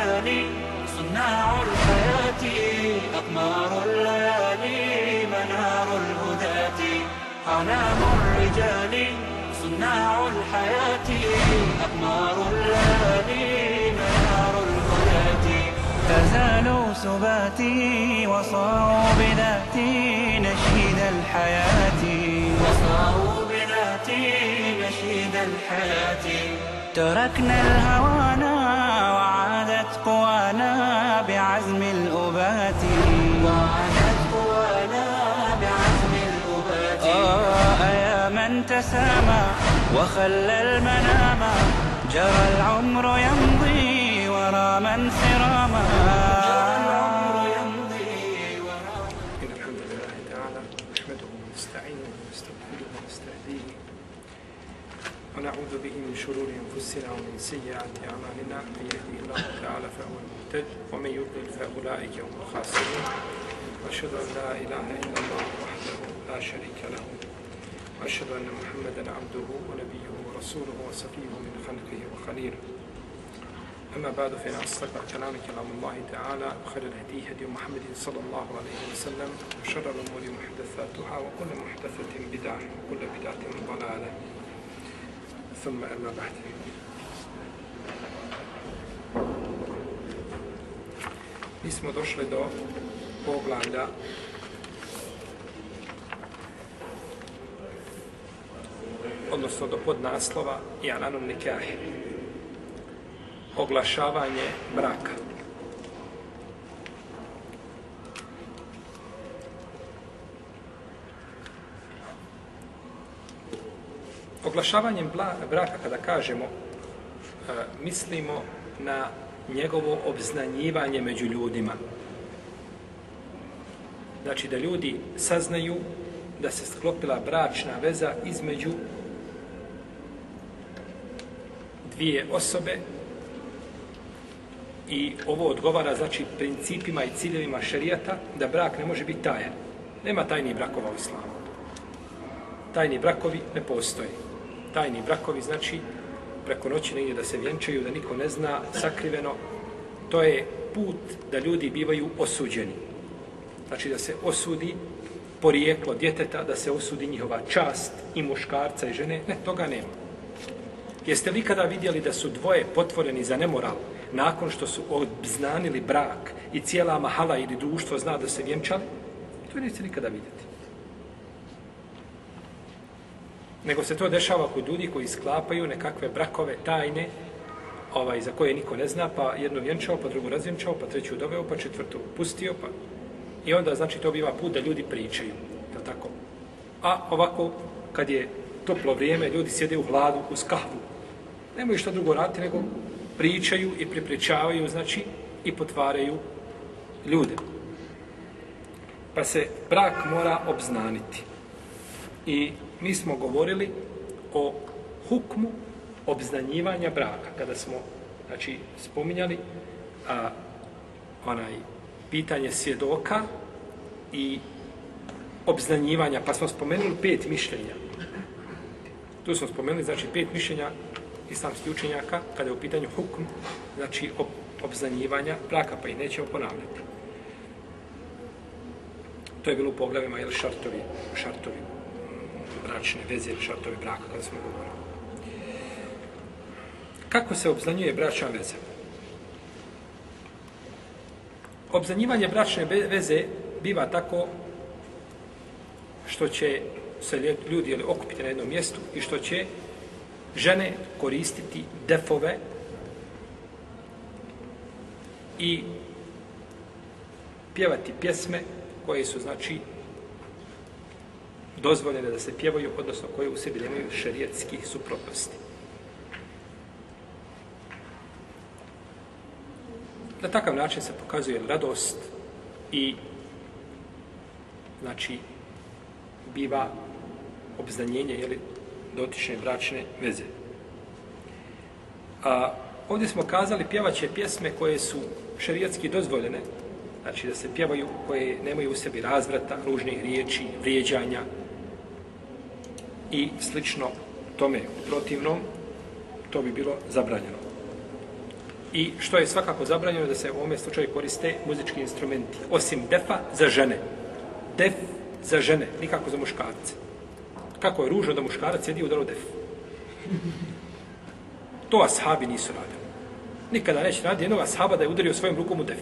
الرجال صناع الحياة، أقمار الليالي منار الهداة. أعلام الرجال صناع الحياة، أقمار الليالي منار الهداة. تزالوا سباتي وصاروا بذاتي نشيد الحياة، وصاروا بذاتي نشيد الحياة. تركنا الهوانا وعادت قوانا بعزم الأبات، وعادت قوانا بعزم الأبات. يا من تسامى وخلى المنام، جرى العمر يمضي ورا من سراما. إن الحمد لله تعالى نحمده ونستعينه ونستغفره ونستهديه ونعوذ به من شرور أنفسنا ومن سيئات أعمالنا. من يهده الله تعالى فهو المهتد ومن يضلل فأولئك هم الخاسرون. وأشهد أن لا إله إلا الله وحده لا شريك له، وأشهد أن محمدا عبده ونبيه ورسوله وصفيه من خلقه وخليله. أما بعد فإن أصدق الكلام كلام الله تعالى، وخير الهدي هدي محمد صلى الله عليه وسلم، وشر الأمور محدثاتها وكل محدثة بدعة وكل بدعة ضلالة. ثم أما بعد، mi smo došli do poglavlja odnosno do podnaslova I'lanun nikah, oglašavanje braka. Oglašavanjem braka, kada kažemo, mislimo na njegovo obznanjivanje među ljudima. Znači da ljudi saznaju da se sklopila bračna veza između dvije osobe i ovo odgovara znači principima i ciljevima šerijata, da brak ne može biti tajan. Nema tajnih brakova u islamu. Tajni brakovi ne postoje. Tajni brakovi znači preko noći negdje da se vjenčaju, da niko ne zna, sakriveno. To je put da ljudi bivaju osuđeni. Znači da se osudi porijeklo djeteta, da se osudi njihova čast i muškarca i žene. Ne, toga nema. Jeste li ikada vidjeli da su dvoje potvoreni za nemoral nakon što su obznanili brak i cijela mahala ili društvo zna da se vjenčali? To nećete nikada vidjeti. Nego se to dešava kod ljudi koji sklapaju nekakve brakove tajne, za koje niko ne zna, pa jednu vjenčao, pa drugu razvjenčao, pa treću doveo, pa četvrtu pustio, pa... I onda, znači, to biva put da ljudi pričaju, tako? A ovako, kad je toplo vrijeme, ljudi sjede u hladu, uz kahvu. Nemaju što drugo raditi, nego pričaju i prepričavaju, znači, i potvaraju ljude. Pa se brak mora obznaniti. I mi smo govorili o hukmu obznanjivanja braka, kada smo, znači, spominjali pitanje svjedoka i obznanjivanja, pa smo spomenuli 5 mišljenja. Tu smo spomenuli, znači, 5 mišljenja islamskih učenjaka kada je u pitanju hukm, znači, obznanjivanja braka, pa i nećemo ponavljati. To je bilo u poglavima, jel, šartovi bračne veze ili šartovi braka, kada smo govorili. Kako se obznanjuje bračna veza? Obznanjivanje bračne veze biva tako što će se ljudi okupiti na jednom mjestu i što će žene koristiti defove i pjevati pjesme koje su, znači, dozvoljene da se pjevaju, odnosno koje u sebi nemaju šerijetskih suprotnosti. Na takav način se pokazuje radost i, znači, biva obznanjenje, jeli, dotične bračne veze. Ovdje smo kazali pjevaće pjesme koje su šerijatski dozvoljene, znači da se pjevaju, koje nemaju u sebi razvrata, ružnih riječi, vrijeđanja i slično tome. U protivnom, to bi bilo zabranjeno. I što je svakako zabranjeno da se u ovome slučaju koriste muzički instrumenti, osim defa za žene. Def za žene, nikako za muškarce. Kako je ružno da muškarac sjedi u udaru def. To ashabi nisu radili. Nikada neće raditi jednog ashaba da je udario svojim rukom u def.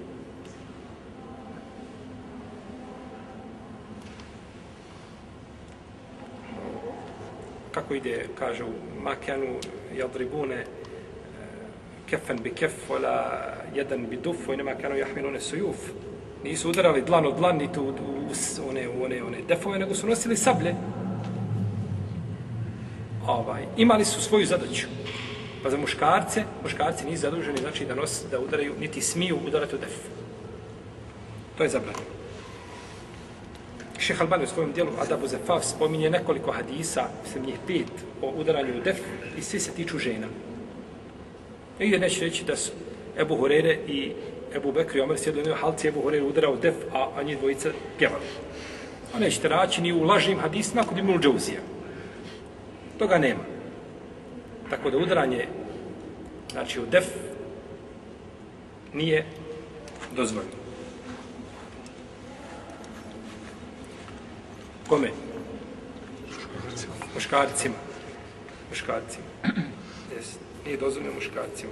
Kako ide, kaže u Makjanu, jadribune kefen bi kef, vola jedan bi duf, i nema kanu jahminune sujuf. Nisu udarali dlan od dlan, niti u one defove, nego su nosili sablje. Imali su svoju zadaću. Pa za muškarci nisu zaduženi, znači da udaraju, niti smiju udarati u def. To je zabranjeno. Šejh Albani u svojom dijelu Adabu Zefaf spominje nekoliko hadisa, mislim njih 5, o udaranju u def i svi se tiču žena. Nigdje neće reći da su Ebu Hurere i Ebu Bekr i Omer sjedli u jednoj halci, Ebu Hurere udarao u def, a njih dvojica pjevali. A nećete naći ni u lažnim hadisima kod Ibnul Džauzija. Toga nema. Tako da udaranje, znači u def, nije dozvoljeno. Kome? Muškarcima. Yes. Nije dozvoljeno muškarcima.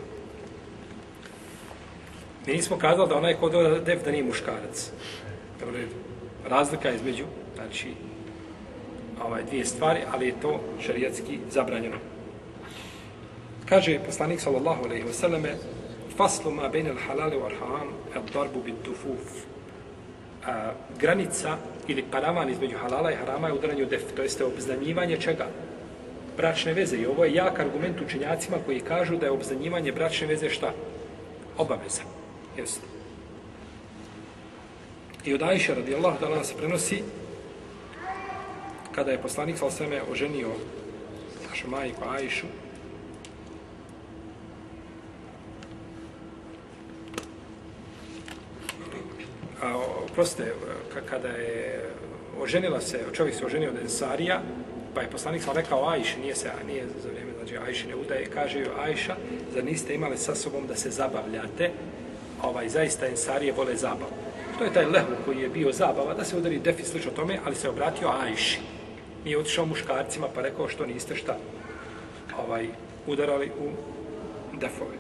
Mi nismo kazali da onaj ko udara def da nije muškarac. Razlika je između, znači, dvije stvari, ali je to šerijatski zabranjeno. Kaže poslanik sallallahu alejhi ve selleme: "Faslu ma bejne al-halali wal haram ad-darbu bid-dufuf." Granica ili paravan između halala i harama je udaranje u def, to jeste obznanjivanje čega? Bračne veze. I ovo je jak argument učenjacima koji kažu da je obznanjivanje bračne veze šta? Obaveza. Jeste. I od Ajše radijallahu ta'ala se prenosi kada je poslanik sallallahu alejhi ve sellem oženio našu majku Ajšu, kada je oženila se, čovjek se oženio od Ensarija, pa je poslanik sam rekao Ajši, nije za vrijeme, znači Ajšine udaje, kaže joj Ajša, zar niste imali sa sobom da se zabavljate, zaista Ensarije vole zabavu. To je taj lehvu koji je bio zabava, da se udari def i slično tome, ali se obratio Ajši. Nije otišao muškarcima pa rekao što niste šta udarali u defove.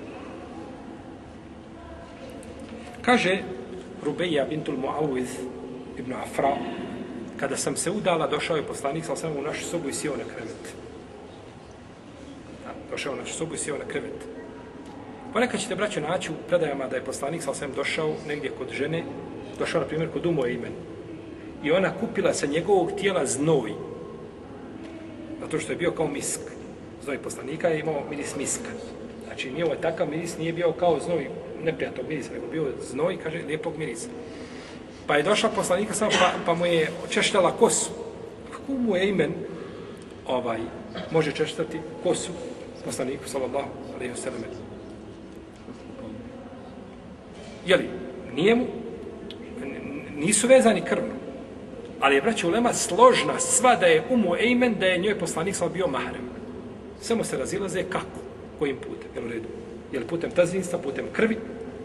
Kaže Rubeja bintul Muawiz ibn Afra, kada sam se udala, došao je poslanik sallallahu alejhi ve sellem u našu sobu i sjeo na krevet. Došao u našu sobu i sjeo na krevet. Ponekad ćete, braćo, naći u predajama da je poslanik sallallahu alejhi ve sellem došao negdje kod žene, došao, na primjer, kod Umu Ejmen. I ona kupila sa njegovog tijela znoj. Zato što je bio kao misk. Znoj poslanika je imao miris miska. Znači, nije ovo takav miris, nije bio kao znoj neprijatnog mirisa, nego bio znoj, kaže, lijepog mirisa. Pa je došla poslanika samo, pa mu je češljala kosu. Kako mu je imen može češljati kosu poslaniku, sallallahu alejhi ve sellem? Jeli, nisu vezani krvno, ali je, braćo, ulema složna sva da je Umu Ejmen, da je njoj poslanik sallallahu bio mahrem. Samo se razilaze kako, kojim putem, jel u redu? Jel putem tazinstva, putem krvi?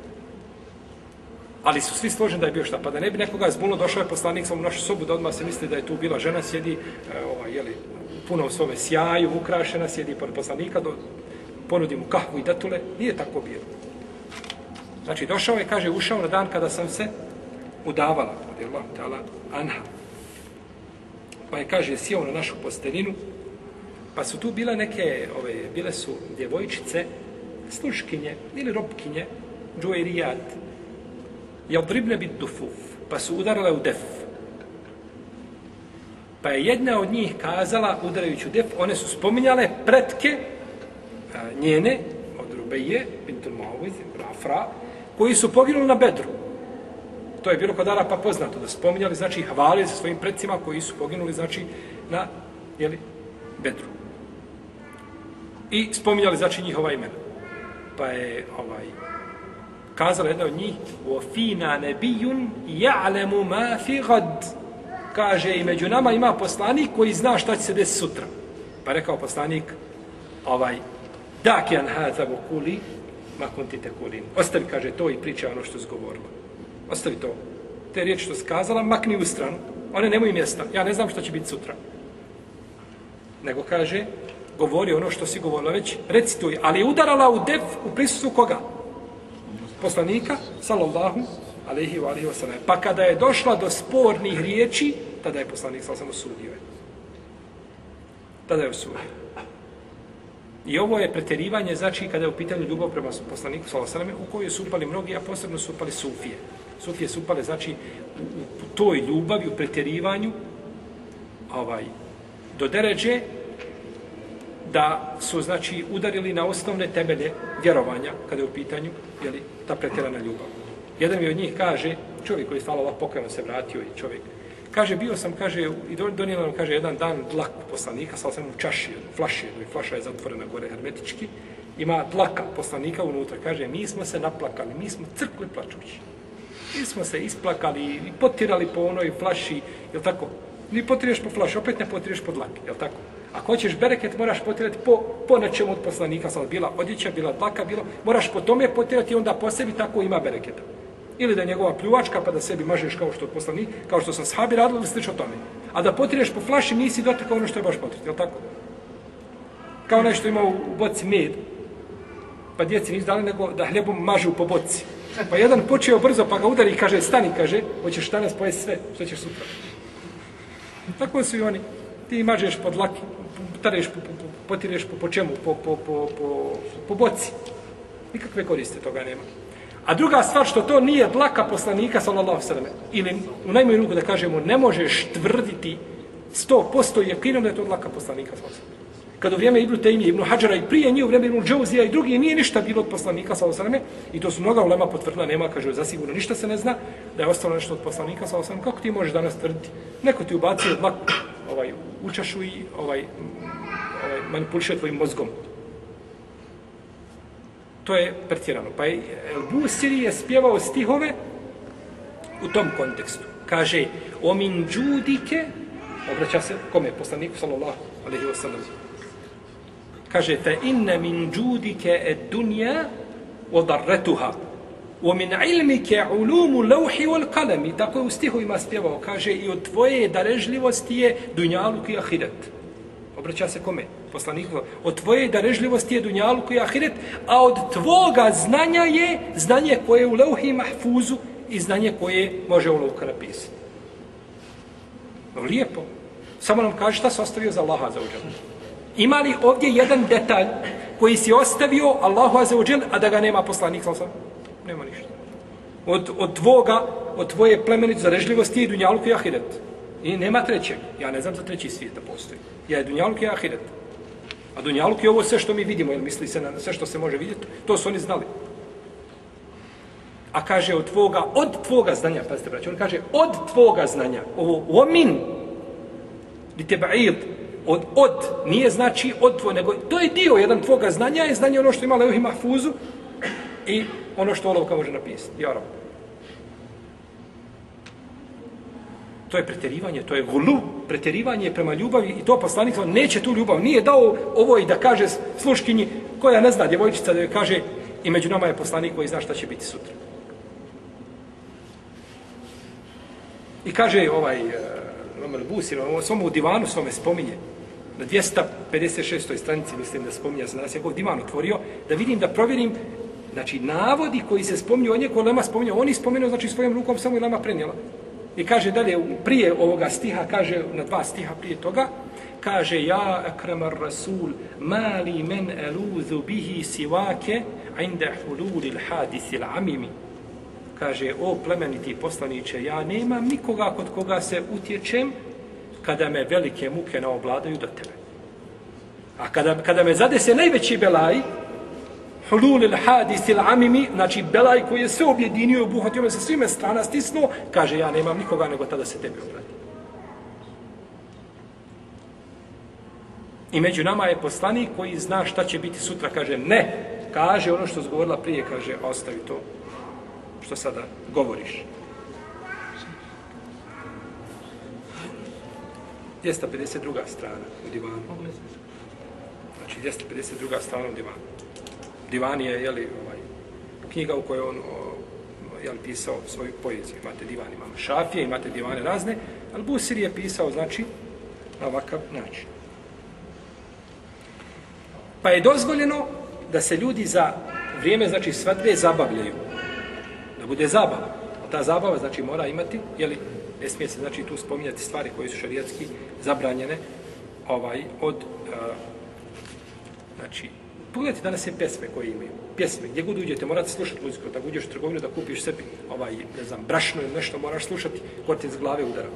Ali su svi složeni da je bio šta, pa da ne bi nekoga zbunilo, došao je poslanik sam u našu sobu, da odmah se misli da je tu bila žena, sjedi puno u svome sjaju, ukrašena, sjedi pored poslanika, ponudi mu kahvu i datule, nije tako bilo. Znači, došao je, kaže, ušao na dan kada sam se udavala, radijallahu ta'ala anha. Pa je, kaže, sjeo na našu postelinu, pa su tu bile bile su djevojčice, sluškinje ili robkinje, džuerijat, jadribne bit dufuf, pa su udarale u def. Pa je jedna od njih kazala, udarajući u def, one su spominjale pretke njene, od Rubeje, bintul Muawiz, Afra, koji su poginuli na Bedru. To je bilo kod Arapa poznato, da spominjali, znači, hvalili sa svojim predsima koji su poginuli, znači, na, Bedru. I spominjali, znači, njihova imena. Pa je, kazala jedna od njih: "Ofina nebijun ja'lemu ma fi gad." Kaže, i među nama ima poslanik koji zna šta će se desiti sutra. Pa rekao poslanik, "Daki an hadha wa quli ma kunti tekulin. Ostavi, kaže, to i priča ono što je izgovorila. Ostavi to. Te riječi što je skazala, makni u stranu. One nemaju mjesta. Ja ne znam što će biti sutra. Nego kaže, govori ono što si govorila već, recituj. Ali je udarala u def u prisustvu koga? Poslanika, sallallahu alejhi wa sallam. Pa kada je došla do spornih riječi, tada je poslanik sallallahu osudio. Tada je osudio. I ovo je pretjerivanje, znači kada je u pitanju ljubav prema poslaniku sallallahu alejhi u kojoj su upali mnogi, a posebno su upali sufije. Sufije su upale, znači, u toj ljubavi, u pretjerivanju, do deređe da su, znači, udarili na osnovne temelje vjerovanja, kada je u pitanju, jeli, ta pretjerana ljubav. Jedan mi od njih kaže, čovjek koji je stalo pokojno se vratio i čovjek, kaže, bio sam, kaže, i donijela nam, kaže, jedan dan dlaku poslanika, stalo sam u čaši, flaši, flaša je zatvorena gore hermetički, ima dlaka poslanika unutra, kaže, mi smo se naplakali, mi smo crkli plačući. Mi smo se isplakali i potirali po onoj flaši, jel tako? Ni potireš po flaši, opet ne potireš po dlaki, jel tako? Ako hoćeš bereket, moraš potirati po nečemu od poslanika, sad bila odjeća, bila dlaka, moraš po tome potirati i onda po sebi tako ima bereketa. Ili da je njegova pljuvačka, pa da sebi mažeš kao što poslanik, kao što sam sahabi radili, ili slično tome. A da potireš po flaši, nisi dotakao ono što je baš potirati, jel tako? Kao nešto ima u boci med, pa djeci nisu dali nego da hljebom mažu po boci. Pa jedan počeo brzo, pa ga udari i kaže, stani, kaže, hoćeš danas pojesti sve, što ćeš sutra. Tako su i oni. Ti mažeš pod laki, tareš, potireš po čemu, po boci. Nikakve koriste toga nema. A druga stvar, što to nije dlaka poslanika, sallallahu sallam, ili u najmanju ruku da kažemo, ne možeš tvrditi 100% jekinom da je to dlaka poslanika, sallallahu sallam. Kad u vrijeme Ibnu Tejmije, Ibnu Hadžara i prije njih, u vrijeme Ibnu Džauzija i drugi, nije ništa bilo od poslanika, sallallahu alejhi ve selleme, i to su mnoga ulema potvrdila, nema, kaže, zasigurno ništa se ne zna, da je ostalo nešto od poslanika, sallallahu alejhi ve selleme. Kako ti možeš danas tvrditi? Neko ti ubacio dlak u čašu i manipuliše tvojim mozgom. To je pretjerano. Pa je Busiri je spjevao stihove u tom kontekstu. Kaže, o min džudike, obraća se kome? Poslaniku, sallallahu alejhi ve sellem. Kaže, fa inna min džudike ed dunja wa darretuha wa min ilmike ulumu lawhi wal qalami. Tako je u stihovima spjevao. Kaže, i od tvoje darežljivosti je dunjaluk i ahiret. Obraća se kome? Poslaniku. Od tvoje darežljivosti je dunjaluk i ahiret, a od tvoga znanja je znanje koje je u levhi mahfuzu i znanje koje može u levka napisati. Lijepo. Samo nam kaže šta se ostavio za Allaha za uđel. Ima li ovdje jedan detalj koji si ostavio Allahu azzawajal, a da ga nema poslanik? Nema ništa. Od tvoje plemenice darežljivosti je dunjaluk i ahiret. I nema trećeg. Ja ne znam za treći svijet da postoji. Ja je dunjaluk i ahiret. A dunjaluk je ovo sve što mi vidimo, jer misli se na sve što se može vidjeti. To su oni znali. A kaže od tvoga znanja, pazite braći, on kaže od tvoga znanja. Ovo omin, li teba'id, od, nije znači od tvoj, nego to je dio jedan tvoga znanja, je znanje ono što ima levhi mahfuzu i ono što olovka može napisati. Ja, to je pretjerivanje, to je gulu, pretjerivanje prema ljubavi i to poslanik neće tu ljubav, nije dao ovo i da kaže sluškinji koja ne zna, djevojčica da joj kaže i među nama je poslanik koji zna šta će biti sutra. I kaže Omer Busir, svom u divanu svome spominje, na 256. stranici, mislim da spominja se danas, je ovog divan otvorio, da vidim, da provjerim, znači navodi koji se spominju, on je ko lema spominja, on je spomenuo, znači svojom rukom samo i lema prenijela. I kaže dalje, prije ovoga stiha, kaže na 2 stiha prije toga, kaže, ja akramar rasul, mali men eluzu bihi sivake, inda hululil hadisil amimi. Kaže, o plemeniti poslaniče, ja nemam nikoga kod koga se utječem kada me velike muke naobladaju do tebe. A kada me zadese najveći belaj, hululil hadisil amimi, znači belaj koji je sve objedinio, obuhvatio me sa svime strana stisnuo, kaže, ja nemam nikoga nego tada se tebi obrati. I među nama je poslanik koji zna šta će biti sutra, kaže, ne, kaže ono što zgovorila prije, kaže, ostavi to što sada govoriš. 252. strana u divanu. Znači, 252. strana u divanu. Divan je, knjiga u kojoj on pisao svoju poeziju. Imate divan imama Šafije, imate divane razne, ali Busiri je pisao, znači, na ovakav način. Pa je dozvoljeno da se ljudi za vrijeme, znači, svadbe zabavljaju. Da bude zabava. Ta zabava, znači, mora imati, ne smije se, znači, tu spominjati stvari koje su šarijatski zabranjene, znači, pogledajte danas je pjesme koje imaju. Pjesme, gdje god uđete, morate slušati muziku. Da uđeš u trgovinu da kupiš sebi, brašno ili nešto, moraš slušati, kod te iz glave udara.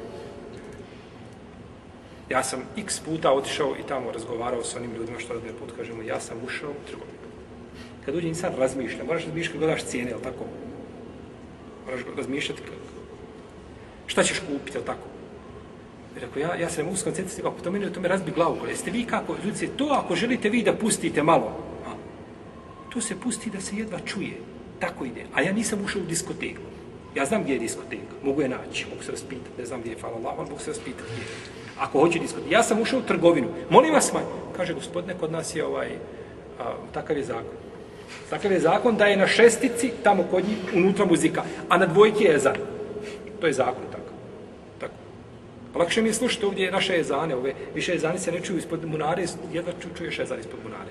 Ja sam x puta otišao i tamo razgovarao s onim ljudima što radne put, kažemo, ja sam ušao u trgovinu. Kad uđe insan razmišlja, moraš razmišljati kad gledaš cijene, jel tako? Moraš razmišljati šta ćeš kupiti, jel tako? Rekao, ja se ne mogu skoncentrirati, kako to me razbi glavu. Jeste vi kako, ljudi, to ako želite vi da pustite malo, to se pusti da se jedva čuje. Tako ide. A ja nisam ušao u diskoteku. Ja znam gdje je diskoteka. Mogu je naći, mogu se raspitati. Ne znam gdje je, hvala Allah, ali mogu se raspitati gdje je. Ako hoće diskoteku. Ja sam ušao u trgovinu. Molim vas, kaže, gospodine, kod nas je takav je zakon. Takav je zakon da je na šestici, tamo kod njih, unutra muzika, a na dvojki je ezan. To je zakon tako. Lakše mi je slušati ovdje naše ezane, više ezani se ne čuju ispod munare, jedva čuješ ezan ispod munare.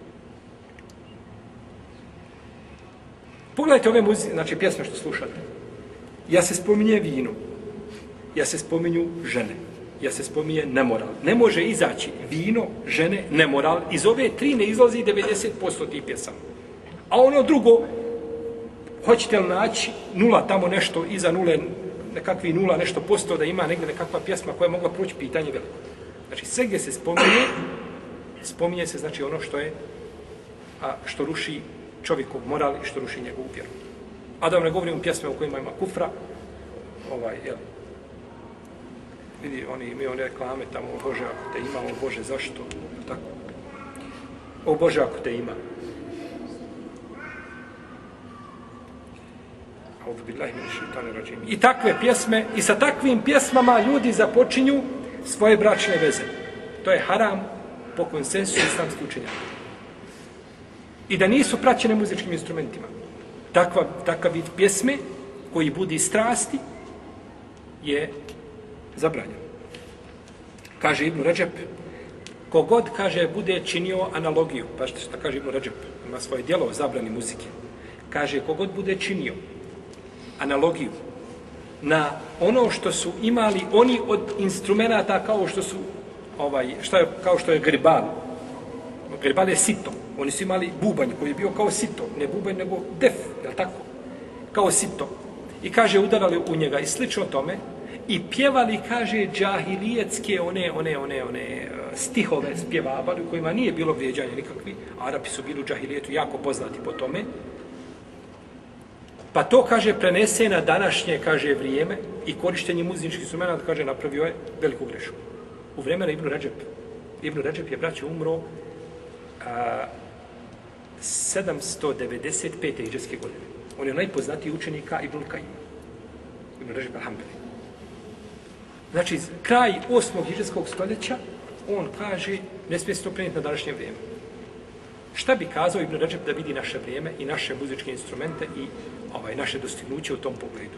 Pogledajte ove muzike, znači pjesme što slušate. Ja se spominje vino, ja se spominju žene, ja se spominje nemoral. Ne može izaći vino, žene, nemoral. Iz ove tri ne izlazi 90% tih pjesama. A ono drugo, hoćete li naći nula tamo nešto iza nule, nekakvi nula nešto posto, da ima negdje nekakva pjesma koja je mogla proći, pitanje veliko. Znači sve gdje se spominje se znači ono što je, što ruši čovjekov moral i što ruši njegovu vjeru. A da vam ne govorim pjesme u kojima ima kufra, vidi, oni imaju one reklame tamo, o Bože ako te ima, o Bože zašto, tako. O Bože ako te ima. I takve pjesme, i sa takvim pjesmama ljudi započinju svoje bračne veze. To je haram po konsensusu islamskih učenjaka. I da nisu praćene muzičkim instrumentima. Takav vid pjesme koji budi strasti je zabranjen. Kaže Ibn Ređep, kogod, kaže, bude činio analogiju, pa što kaže Ibn Ređep, ima svoje djelo o zabrani muzike, kaže, kogod bude činio analogiju na ono što su imali oni od instrumenata kao što su kao što je gribal. Gribal je sito. Oni su imali bubanj koji je bio kao sito, ne bubanj nego def, je li tako? Kao sito. I kaže udarali u njega i slično tome i pjevali, kaže, džahilijetske one stihove spjevavali u kojima nije bilo vrijeđanja nikakvi. Arapi su bili u džahilijetu jako poznati po tome. Pa to, kaže, prenese na današnje, kaže, vrijeme i korištenje muzičkih instrumenta, kaže, napravio je veliku grešku. U vremena Ibn Ređep. Ibn Ređep je, braće, umro 795. hidžretske godine. On je najpoznatiji učenika Ibn Kajima. Ibn Ređep al-Hambeli. Znači, kraj 8. hidžretskog stoljeća, on kaže, ne smije se to prenijeti na današnje vrijeme. Šta bi kazao Ibn Ređep da vidi naše vrijeme i naše muzičke instrumente i naše dostignuće u tom pogledu?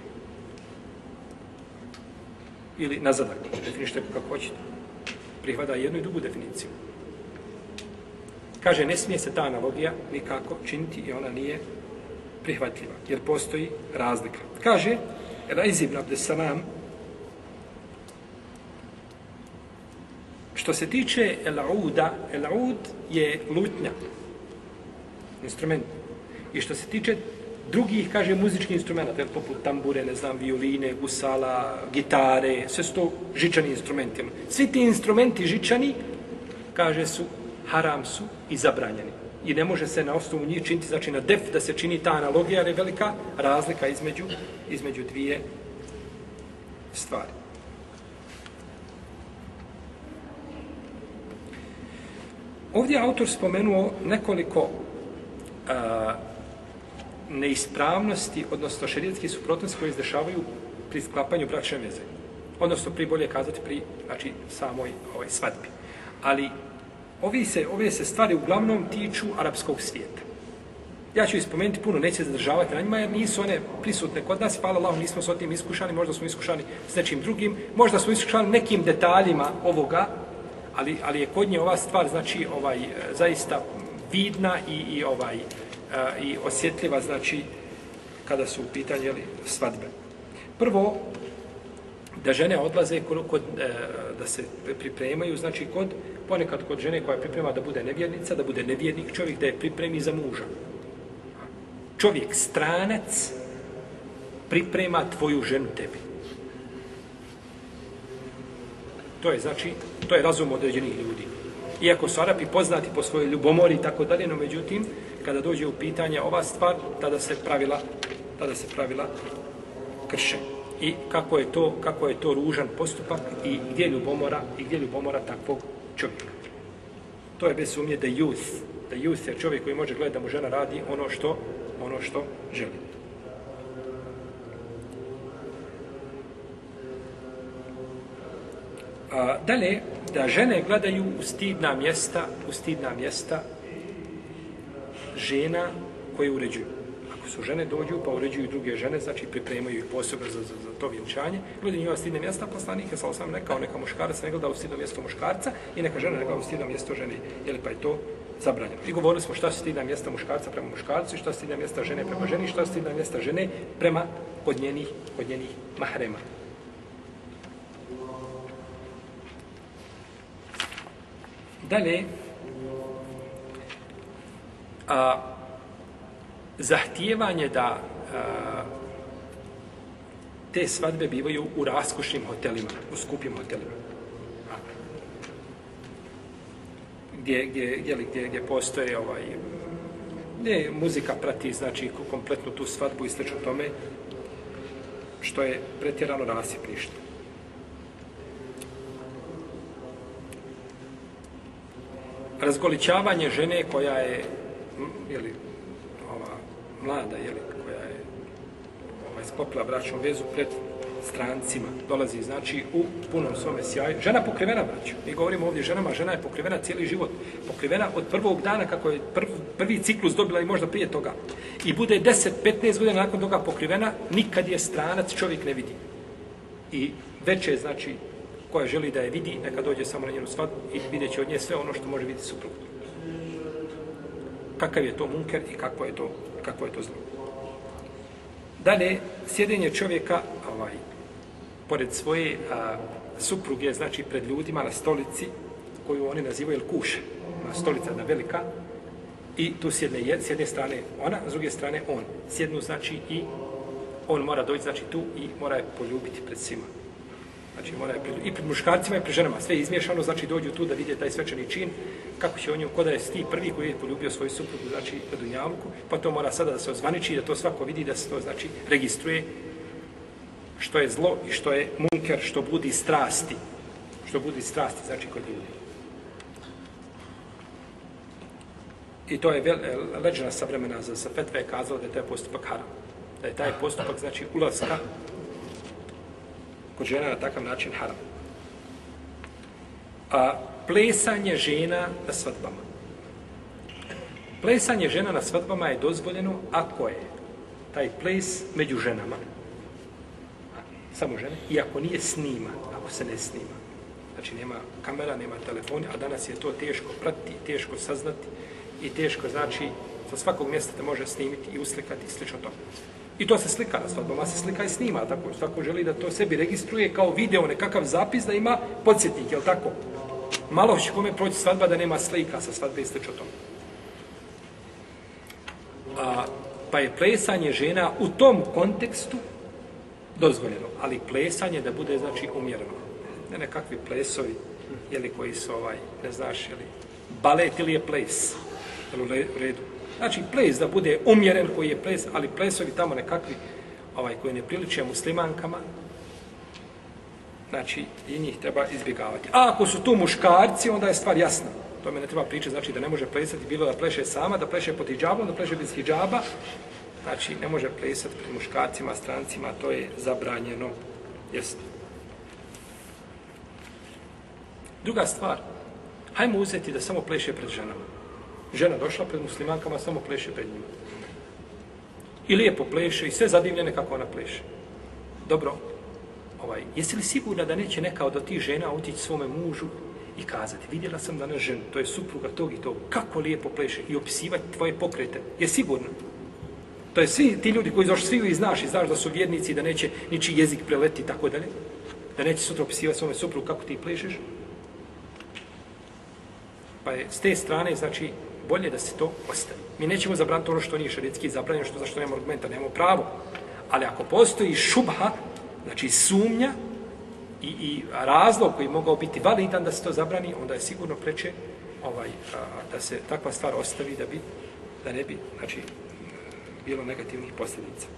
Ili nazadak, definište kako hoćete. Prihvada jednu i drugu definiciju. Kaže, ne smije se ta analogija nikako činiti i ona nije prihvatljiva, jer postoji razlika. Kaže, Elaiz ibn Abdesalam, što se tiče el-ud je lutnja, instrument. I što se tiče drugih, kaže, muzičkih instrumenta, poput tambure, ne znam, violine, gusala, gitare, sve su to žičani instrumenti. Svi ti instrumenti žičani, kaže, su haram su i zabranjeni. I ne može se na osnovu njih činiti, znači na def da se čini ta analogija, jer je velika razlika između dvije stvari. Ovdje je autor spomenuo nekoliko neispravnosti, odnosno šerijatskih suprotnosti koje izdešavaju pri sklapanju bračne veze. Odnosno, bolje kazati, pri samoj svadbi. Ali ove se stvari uglavnom tiču arapskog svijeta. Ja ću ispomenuti puno, neće zadržavati na njima, jer nisu one prisutne kod nas. Hvala Allahu, nismo s tim iskušani, možda smo iskušani s nečim drugim, možda smo iskušani nekim detaljima ovoga, ali je kod nje ova stvar, znači, zaista vidna i osjetljiva, znači, kada su u pitanju svadbe. Prvo, da žene odlaze da se pripremaju, znači ponekad kod žene koja priprema da bude nevjernica, da bude nevjernik čovjek, da je pripremi za muža. Čovjek stranac priprema tvoju ženu tebi. To je razum određenih ljudi. Iako su Arapi poznati po svojoj ljubomori i tako dalje, no međutim, kada dođe u pitanje ova stvar, tada se pravila krše. I kako je to ružan postupak i gdje je ljubomora takvog čovjeka. To je bez sumnje da youth je čovjek koji može gledati da mu žena radi ono što želi. Dalje, da žene gledaju u stidna mjesta žena koje uređuju. Ako su žene dođu pa uređuju druge žene, znači pripremaju ih posebno za to vjenčanje, gledaju njihova stidna mjesta, poslanik je sam rekao, neka muškarac ne gleda u stidno mjesto muškarca i neka žena ne gleda u stidno mjesto žene, pa je to zabranjeno. I govorili smo šta su stidna mjesta muškarca prema muškarcu i šta su stidna mjesta žene prema ženi i šta su stidna mjesta žene prema kod njenih mahrema. Dalje, zahtijevanje da te svadbe bivaju u raskošnim hotelima, u skupim hotelima. Gdje postoje gdje muzika prati, znači, kompletnu tu svadbu i slično tome, što je pretjerano rasipništvo. Razgoličavanje žene koja je mlada, koja je sklopila bračnu vezu pred strancima, dolazi, znači, u punom svome sjaju. Žena pokrivena, braću. Mi govorimo ovdje ženama, žena je pokrivena cijeli život. Pokrivena od prvog dana kako je prvi ciklus dobila i možda prije toga. I bude 10-15 godina nakon toga pokrivena, nikad je stranac čovjek ne vidi. I već je, znači, koja želi da je vidi, neka dođe samo na njenu svadbu i vidjet će od nje sve ono što može vidjeti suprug. Kakav je to munker i kakvo je to zlo. Dalje, sjedenje čovjeka pored svoje supruge, znači pred ljudima na stolici koju oni nazivaju kuša. Ona stolica jedna velika i tu sjedne s jedne strane ona, s druge strane on. Sjednu, znači, i on mora doći, znači, tu i mora je poljubiti pred svima. Znači, i pred muškarcima i pred ženama. Sve je izmiješano, znači dođu tu da vidje taj svečani čin, kako će on nju, koda je ti prvi koji je poljubio svoju suprugu, znači, na dunjaluku, pa to mora sada da se ozvaniči, da to svako vidi, da se to, znači, registruje što je zlo i što je munker, što budi strasti. Što budi strasti, znači, kod ljudi. I to je leđena savremena za fetve je kazala da je taj postupak haram. Da je taj postupak, znači, ulaska kod žena na takav način haram. Plesanje žena na svadbama. Plesanje žena na svadbama je dozvoljeno ako je taj ples među ženama. Samo žene. I ako nije snima, ako se ne snima. Znači nema kamera, nema telefona, a danas je to teško pratiti, teško saznati i teško, znači, sa svakog mjesta te može snimiti i uslikati i slično to. I to se slika na svadbama, se slika i snima, tako svako želi da to sebi registruje kao video, nekakav zapis da ima podsjetnik, jel tako? Malo će kome proći svadba da nema slika sa svadbe i slično tome. Pa je plesanje žena u tom kontekstu dozvoljeno, ali plesanje da bude, znači, umjereno. Ne nekakvi plesovi, jeli, koji su, ne znaš, jeli, balet ili je ples, jel, u redu. Znači, ples da bude umjeren koji je ples, ali plesovi tamo nekakvi, koji ne priliče muslimankama, znači, i njih treba izbjegavati. A ako su tu muškarci, onda je stvar jasna. To me ne treba pričati, znači da ne može plesati, bilo da pleše sama, da pleše pod hidžabom, da pleše bez hidžaba. Znači, ne može plesati pred muškarcima, strancima, to je zabranjeno. Jasno. Druga stvar, hajmo uzeti da samo pleše pred ženama. Žena došla pred muslimankama, samo pleše pred njima. I lijepo pleše i sve zadivljene kako ona pleše. Dobro, jesi li sigurna da neće neka od tih žena otići svome mužu i kazati, vidjela sam danas ženu, to je supruga tog i tog, kako lijepo pleše i opisivati tvoje pokrete. Je sigurno? To je svi ti ljudi koji svi vi znaš i znaš da su vjernici i da neće ničiji jezik preleti i tako dalje. Da neće sutra opisivati svome suprugu kako ti plešeš. Pa je s te strane, znači, bolje da se to ostavi. Mi nećemo zabraniti ono što nije šerijatski zabranjeno, što zašto nemamo argumenta, nemamo pravo. Ali ako postoji šubha, znači sumnja i razlog koji mogao biti validan da se to zabrani, onda je sigurno preče da se takva stvar ostavi da ne bi, znači, bilo negativnih posljedica.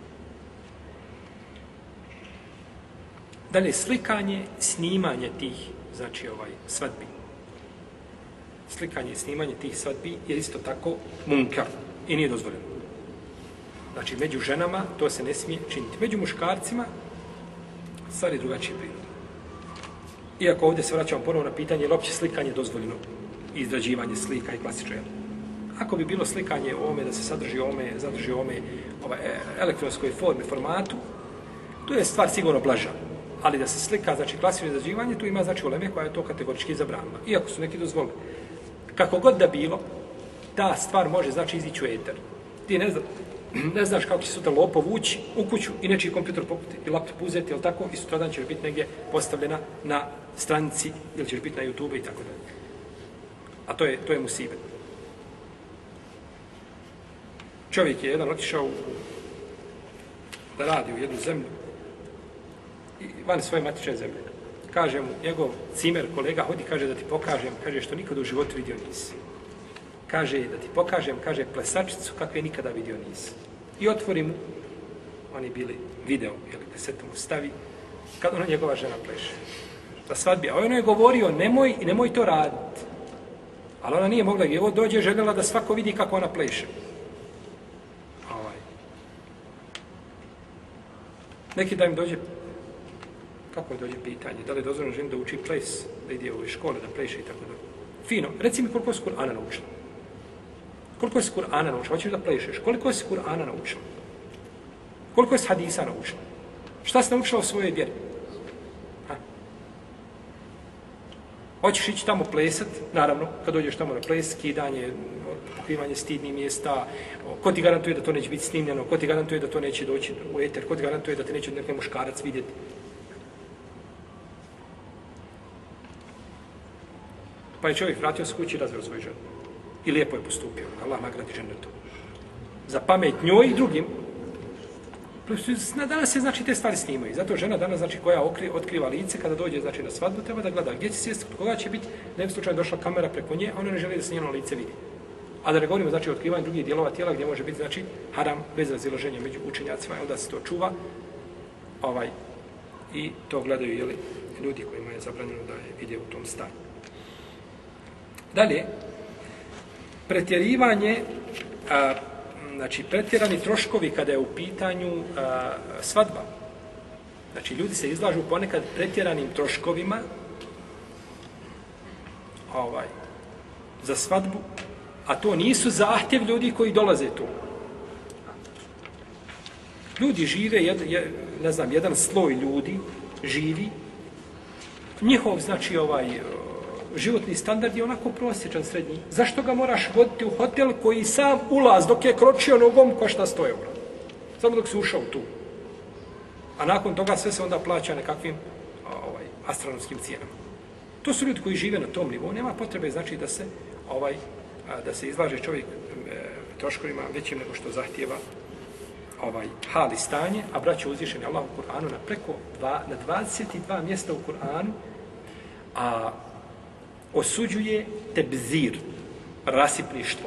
Dalje, slikanje, snimanje tih, znači, svadbi. Slikanje i snimanje tih svadbi je isto tako munkar i nije dozvoljeno. Znači, među ženama to se ne smije činiti. Među muškarcima stvar je drugačije prirode. Iako ovdje se vraćamo ponovno na pitanje je li opće slikanje dozvoljeno i izrađivanje slika i klasično. Ako bi bilo slikanje ovome da se zadrži ovome elektronskoj formi, formatu, to je stvar sigurno blaža. Ali da se slika, znači klasično izrađivanje, tu ima znači uleme koja je to kategorički zabranila. Iako su neki dozvolili. Kako god da bilo, ta stvar može znači izići u eter. Ti ne znaš kako će sutra lopov ući u kuću i nečiji kompjuter poput i laptop uzeti, ili tako, i sutradan će biti negdje postavljena na stranici ili će biti na YouTube i tako dalje. A to je musibet. Čovjek je jedan otišao da radi u jednu zemlju i van svoje matične zemlje. Kaže mu njegov cimer, kolega, hodi, kaže da ti pokažem, kaže što nikada u životu vidio nisi. Kaže da ti pokažem, kaže plesačicu kakve nikada vidio nisi. I otvori mu, oni bili video, ili kasetu mu stavi, kad ona njegova žena pleše. Na svadbi. A on je govorio, nemoj to raditi. Ali ona nije mogla, evo dođe, željela da svako vidi kako ona pleše. Neki dan im dođe, kako dođe pitanje, da li je dozvoljeno ženi da uči ples, da ide u škole, da pleše i tako dalje. Fino, reci mi koliko si Kur'ana naučila. Koliko si Kur'ana naučila? Hoćeš da plešeš? Koliko si Kur'ana naučila? Koliko si hadisa naučila? Šta si naučila o svojoj vjeri? Hoćeš ići tamo plesat, naravno, kad dođeš tamo na ples, skidanje, pokrivanje stidnih mjesta, ko ti garantuje da to neće biti snimljeno, ko ti garantuje da to neće doći u eter, ko ti garantuje da te neće neki muškarac vidjeti. Pa je čovjek vratio se kući i razveo svoju ženu. I lijepo je postupio. Allah nagradi ženetu. Za pamet njoj i drugim. Danas se, znači, te stvari snimaju. Zato žena danas, znači, koja otkriva lice, kada dođe, znači, na svadbu, treba da gleda gdje će sjesti, koga će biti, ne bi slučajno došla kamera preko nje, a ona ne želi da se njeno lice vidi. A da ne govorimo, znači, o otkrivanju drugih dijelova tijela, gdje može biti, znači, haram, bez razilaženja među učenjacima, i onda se to čuva, i to gledaju, jeli, ljudi kojima je zabranjeno da je vide u tom stanju. Dalje, pretjerivanje, znači pretjerani troškovi kada je u pitanju svadba. Znači ljudi se izlažu ponekad pretjeranim troškovima za svadbu, a to nisu zahtjev ljudi koji dolaze tu. Ljudi žive, jedan sloj ljudi živi, njihov, znači, životni standard je onako prosječan srednji. Zašto ga moraš voditi u hotel koji sam ulaz dok je kročio nogom košta 100 €? Samo dok si ušao tu. A nakon toga sve se onda plaća nekakvim astronomskim cijenama. To su ljudi koji žive na tom nivou. Nema potrebe, znači, da se izlaže čovjek troškovima većim nego što zahtijeva hal i stanje, a braće uzvišeni Allah u Kur'anu na 22 mjesta u Kur'anu, a osuđuje tebzir, rasipništvo.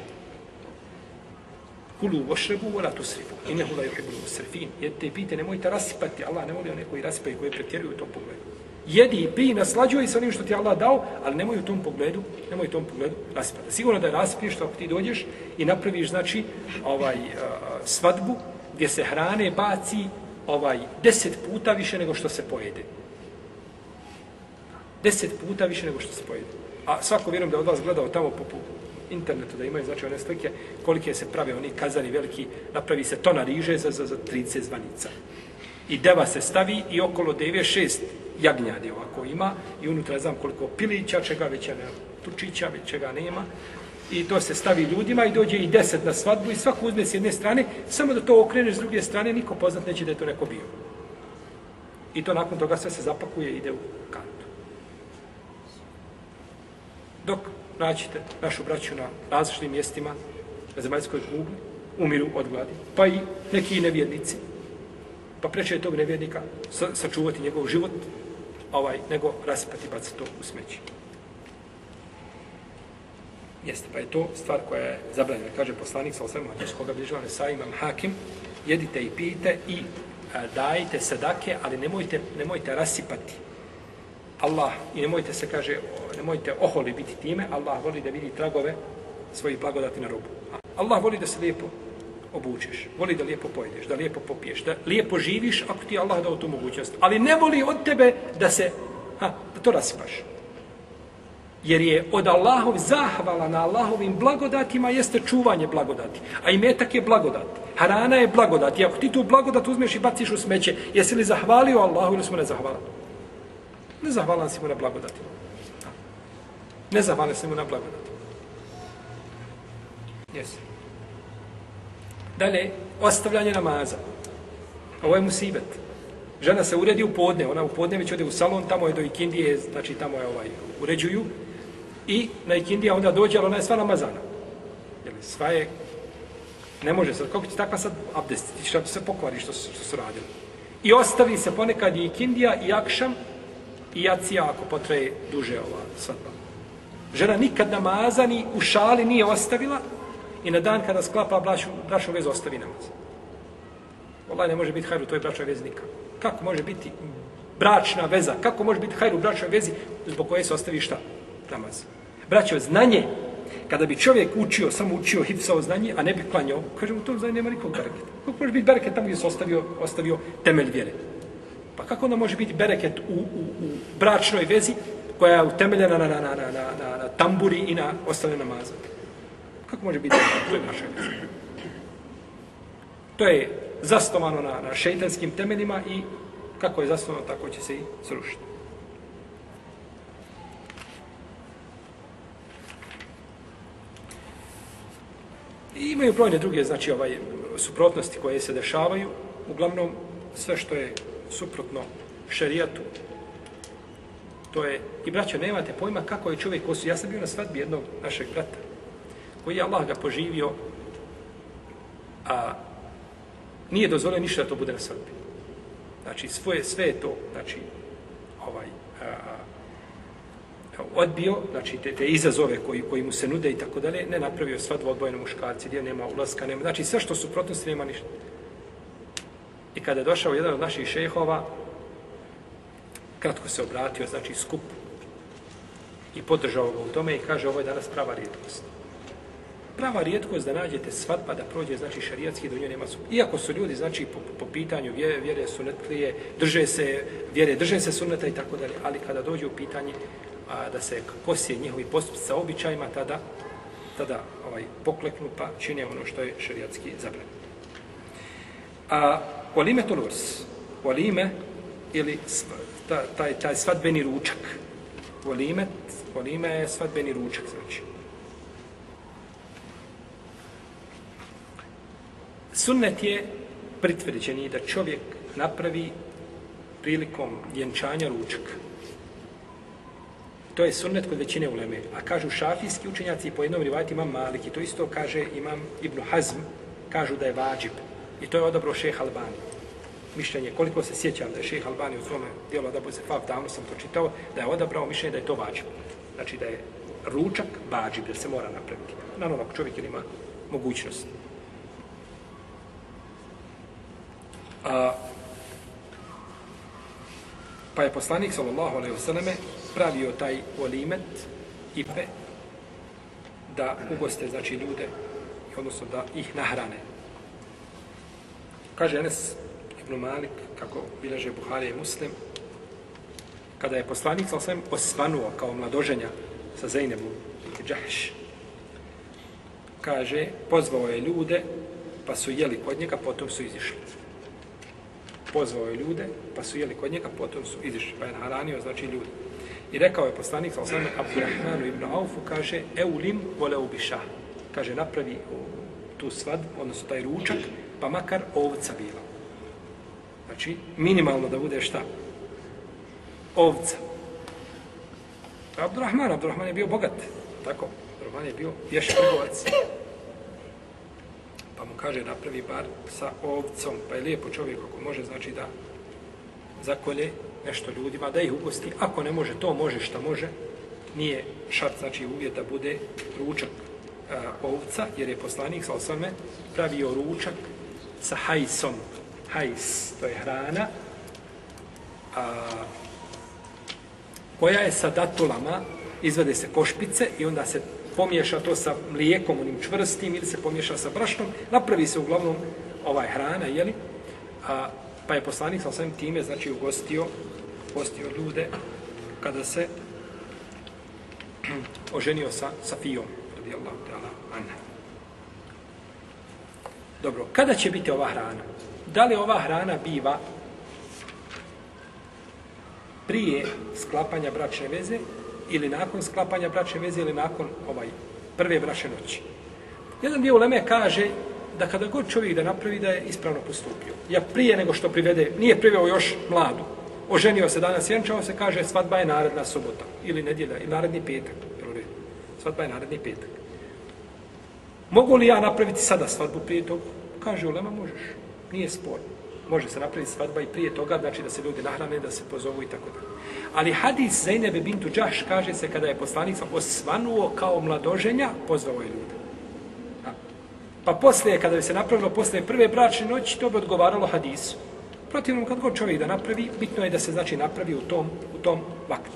Kulu vošrebu vola tusrifu, innehu la yuhibbul musrifin. Jedite i pijte, nemojte rasipati. Allah ne voli one koji rasipaju, koji pretjeruju u tom pogledu. Jedi i pij, naslađuj se onim što ti Allah dao, ali nemoj u tom pogledu rasipati. Sigurno da je rasipništvo ako ti dođeš i napraviš, znači, svadbu gdje se hrane baci 10 puta više nego što se pojede. 10 puta više nego što se pojede. A svako, vjerujem da od vas gledao tamo internetu da imaju, znači one slike kolike se prave oni kazani veliki, napravi se tona riže za 30 zvanica. I deva se stavi i okolo deve 6 jagnjadi ovako ima i unutra ne znam koliko pilića, čega već ne, tučića, već čega nema. I to se stavi ljudima i dođe i 10 na svadbu i svako uzme s jedne strane, samo da to okreneš s druge strane, niko poznat neće da je to neko bio. I to nakon toga sve se zapakuje i ide u kantu. Dok naćete našu braću na različitim mjestima, na zemaljskoj kugli, umiru od gladi, pa i neki nevjernici. Pa preče je tog nevjernika sačuvati njegov život, nego rasipati, baciti to u smeći. Jeste, pa je to stvar koja je zabranjena. Kaže poslanik sa osvrame hadis koga bližava Nesa imam Hakim, jedite i pijte i dajte sadake, ali nemojte rasipati. Allah, i nemojte se, kaže, nemojte oholi biti time, Allah voli da vidi tragove svojih blagodati na robu. Allah voli da se lijepo obučeš, voli da lijepo pojedeš, da lijepo popiješ, da lijepo živiš ako ti Allah dao tu mogućnost. Ali ne voli od tebe da to rasipaš. Jer je od Allahov zahvala na Allahovim blagodatima jeste čuvanje blagodati. A imetak je blagodat. Harana je blagodat. I ako ti tu blagodat uzmeš i baciš u smeće, jesi li zahvalio Allahu ili smo ne zahvalan? Ne zahvalan si mu na blagodati. Ne zahvalan si mu na blagodati. Jesi. Dalje, ostavljanje namaza. Ovo je musibet. Žena se uredi u podne, ona u podne već ode u salon, tamo je do ikindije, znači tamo je uređuju i na ikindija onda dođe, ali ona je sva namazana. Jer sva je, ne može sad, kako će takva sad abdestiti, što se pokvari što su radili. I ostavi se ponekad i ikindija i akšam i jacija ako potraje duže ova svadba. Žena nikad namaza ni u šali nije ostavila i na dan kada sklapa bračnu vezu ostavi namaz. Wallahi ne može biti hajr u toj bračnoj vezi nikako. Kako može biti bračna veza? Kako može biti hajr u bračnoj vezi zbog koje se ostavi šta? Namaz. Braćo, znanje, kada bi čovjek samo učio hifsao znanje, a ne bi klanjao, kažem, u tom znanju nema nikog bereketa. Kako može biti bereket tamo gdje se ostavio temelj vjere? Pa kako onda može biti bereket u bračnoj vezi koja je utemeljena na tamburi i na ostavljena namaza? Kako može biti u toj bračnoj vezi? To je zasnovano na šejtanskim temeljima i kako je zasnovano, tako će se i srušiti. I imaju brojne druge, znači, suprotnosti koje se dešavaju. Uglavnom, sve što je suprotno šerijatu, to je, i braćo, nemate pojma kako je čovjek osudio. Ja sam bio na svadbi jednog našeg brata, koji je Allah ga poživio, a nije dozvolio ništa da to bude na svadbi. Znači, sve je to, znači, odbio, znači, te izazove koji mu se nude i tako dalje, ne napravio svadbu odvojeno muškarci, gdje nema ulaska, nema, znači, sve što su suprotnosti nema ništa. I kada je došao jedan od naših šejhova, kratko se obratio, znači, skup i podržao ga u tome i kaže, ovo je danas prava rijetkost. Prava rijetkost da nađete svadba da prođe, znači, šarijatski, do nje nema su. Iako su ljudi, znači, po pitanju vjere sunetlije, drže se sunneta i tako dalje, ali kada dođe u pitanje da se kosije njihovi postupci sa običajima, tada pokleknu pa čine ono što je šarijatski zabranjeno. Walime tulurs, walime ili taj svadbeni ručak. Walime je svadbeni ručak, znači. Sunnet je pritvrđeni da čovjek napravi prilikom vjenčanja ručak. To je sunnet kod većine uleme. A kažu šafijski učenjaci, po jednom rivajtu imam Malik, i to isto kaže imam Ibn Hazm, kažu da je vađib. I to je odabrao šejh Albani. Mišljenje, koliko se sjećam da je šejh Albani u svome dijelu Adabu Zefaf, davno sam to čitao, da je odabrao mišljenje da je to vađib. Znači da je ručak vađib, da se mora napraviti. Naravno, ako čovjek ima mogućnost. Pa je poslanik sallallahu alejhi ve selleme pravio taj olimet i da ugoste, znači, ljude, odnosno da ih nahrane. Kaže Enes ibn Malik, kako bileže Buharija i Muslim, kada je poslanik sallallahu alejhi ve sellem osvanuo kao mladoženja sa Zejnebom i Džahš, kaže, pozvao je ljude, pa su jeli kod njega, potom su izišli. Pozvao je ljude, pa su jeli kod njega, potom su izišli. Pa je nahranio, znači ljudi. I rekao je poslanik, sa osam Abdurrahmanu ibn Aufu, kaže, eulim voleu bišah. Kaže, napravi tu svadbu, odnosno taj ručak, pa makar ovca bila. Znači, minimalno da bude šta? Ovca. Abdurrahman je bio bogat, tako? Abdurrahman je bio pještrgovac. Pa mu kaže, napravi bar sa ovcom, pa je lijepo čovjek ako može, znači da zakolje nešto ljudima, da ih ugosti. Ako ne može, to može šta može. Nije šart, znači uvjet da bude ručak ovca, jer je poslanik sa osvame pravio ručak sa hajsom. Hajs, to je hrana koja je sa datulama, izvede se košpice i onda se pomiješa to sa mlijekom, onim čvrstim, ili se pomiješa sa brašnom, napravi se uglavnom hrana, jeli? Pa je poslanik sa svem time, znači, ugostio ljude kada se oženio sa Safijom, radijallahu ta'ala anha. Dobro, kada će biti ova hrana? Da li ova hrana biva prije sklapanja bračne veze ili nakon sklapanja bračne veze ili nakon prve bračne noći? Jedan dio uleme kaže da kada god čovjek da napravi da je ispravno postupio. Ja prije nego što privede, nije priveo još mladu, oženio se danas, vjenčao se, kaže svadba je naredna subota ili nedjelja ili naredni petak. Svadba je naredni petak. Mogu li ja napraviti sada svadbu prije toga? Kaže ulema, možeš. Nije sporno. Može se napraviti svadba i prije toga, znači da se ljudi nahrane, da se pozovu i tako da. Ali hadis Zejnebe bintu Džaš kaže se kada je poslanik osvanuo kao mladoženja, pozvao je ljude. Pa poslije, kada bi se napravilo poslije prve bračne noći, to bi odgovaralo hadisu. Protivno, kad god čovjek da napravi, bitno je da se znači napravi u tom vaktu.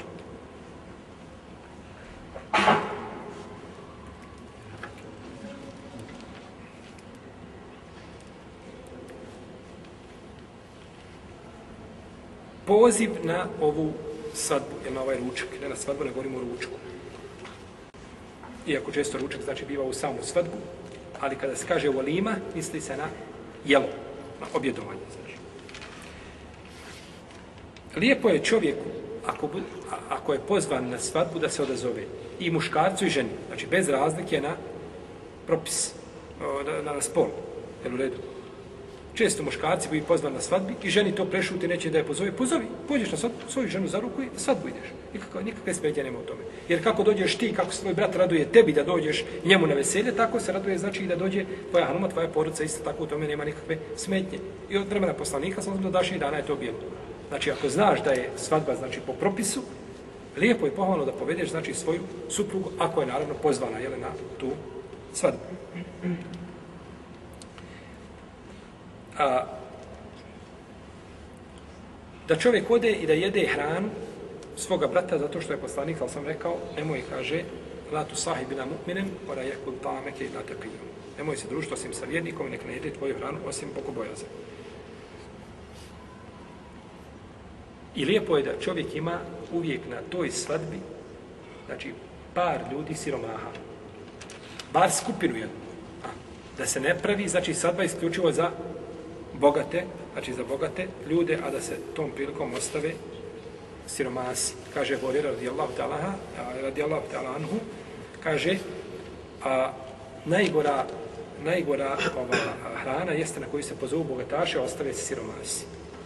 Poziv na ovu svadbu, ili na ovaj ručak, ne na svadbu, ne govorimo o ručku. Iako često ručak znači biva u samu svadbu, ali kada se kaže volima, misli se na jelo, na objedovanje. Znači. Lijepo je čovjeku, ako je pozvan na svadbu, da se odazove i muškarcu i ženi, znači bez razlike na propis, na spol, jel u redu. Često muškarci bi pozvan na svadbi i ženi to prešuti, neće da je pozovi, pođeš na svoju ženu za ruku i na svadbu ideš. Nikakve smetnje nema u tome. Jer kako dođeš ti, kako se tvoj brat raduje tebi da dođeš njemu na veselje, tako se raduje znači i da dođe tvoja hanuma, tvoja porodica, isto tako u tome nema nikakve smetnje. I od vremena poslanika, sam do današnjih dana je to bilo. Znači ako znaš da je svadba znači po propisu, lijepo je pohvalno da povedeš znači svoju suprugu, ako je naravno pozvana na tu svadbu. Da čovjek ode i da jede hranu svoga brata, zato što je poslanik, ali sam rekao, nemoj, kaže, la tu sahibina mu'minen, ora jekul ta'ameke i la taqijom. Nemoj se družiti osim sa vjernikom, nek ne jede tvoju hranu, osim bogobojazan. I lijepo je da čovjek ima uvijek na toj svadbi, znači, par ljudi siromaha. Bar skupinu jednu. Da se ne pravi, znači, svadba isključivo za bogate, znači za bogate ljude, a da se tom prilikom ostave siromasi. Kaže Horira radijallahu ta'ala anhu, kaže, najgora hrana jeste na koju se pozovu bogataše, a ostave se siromasi.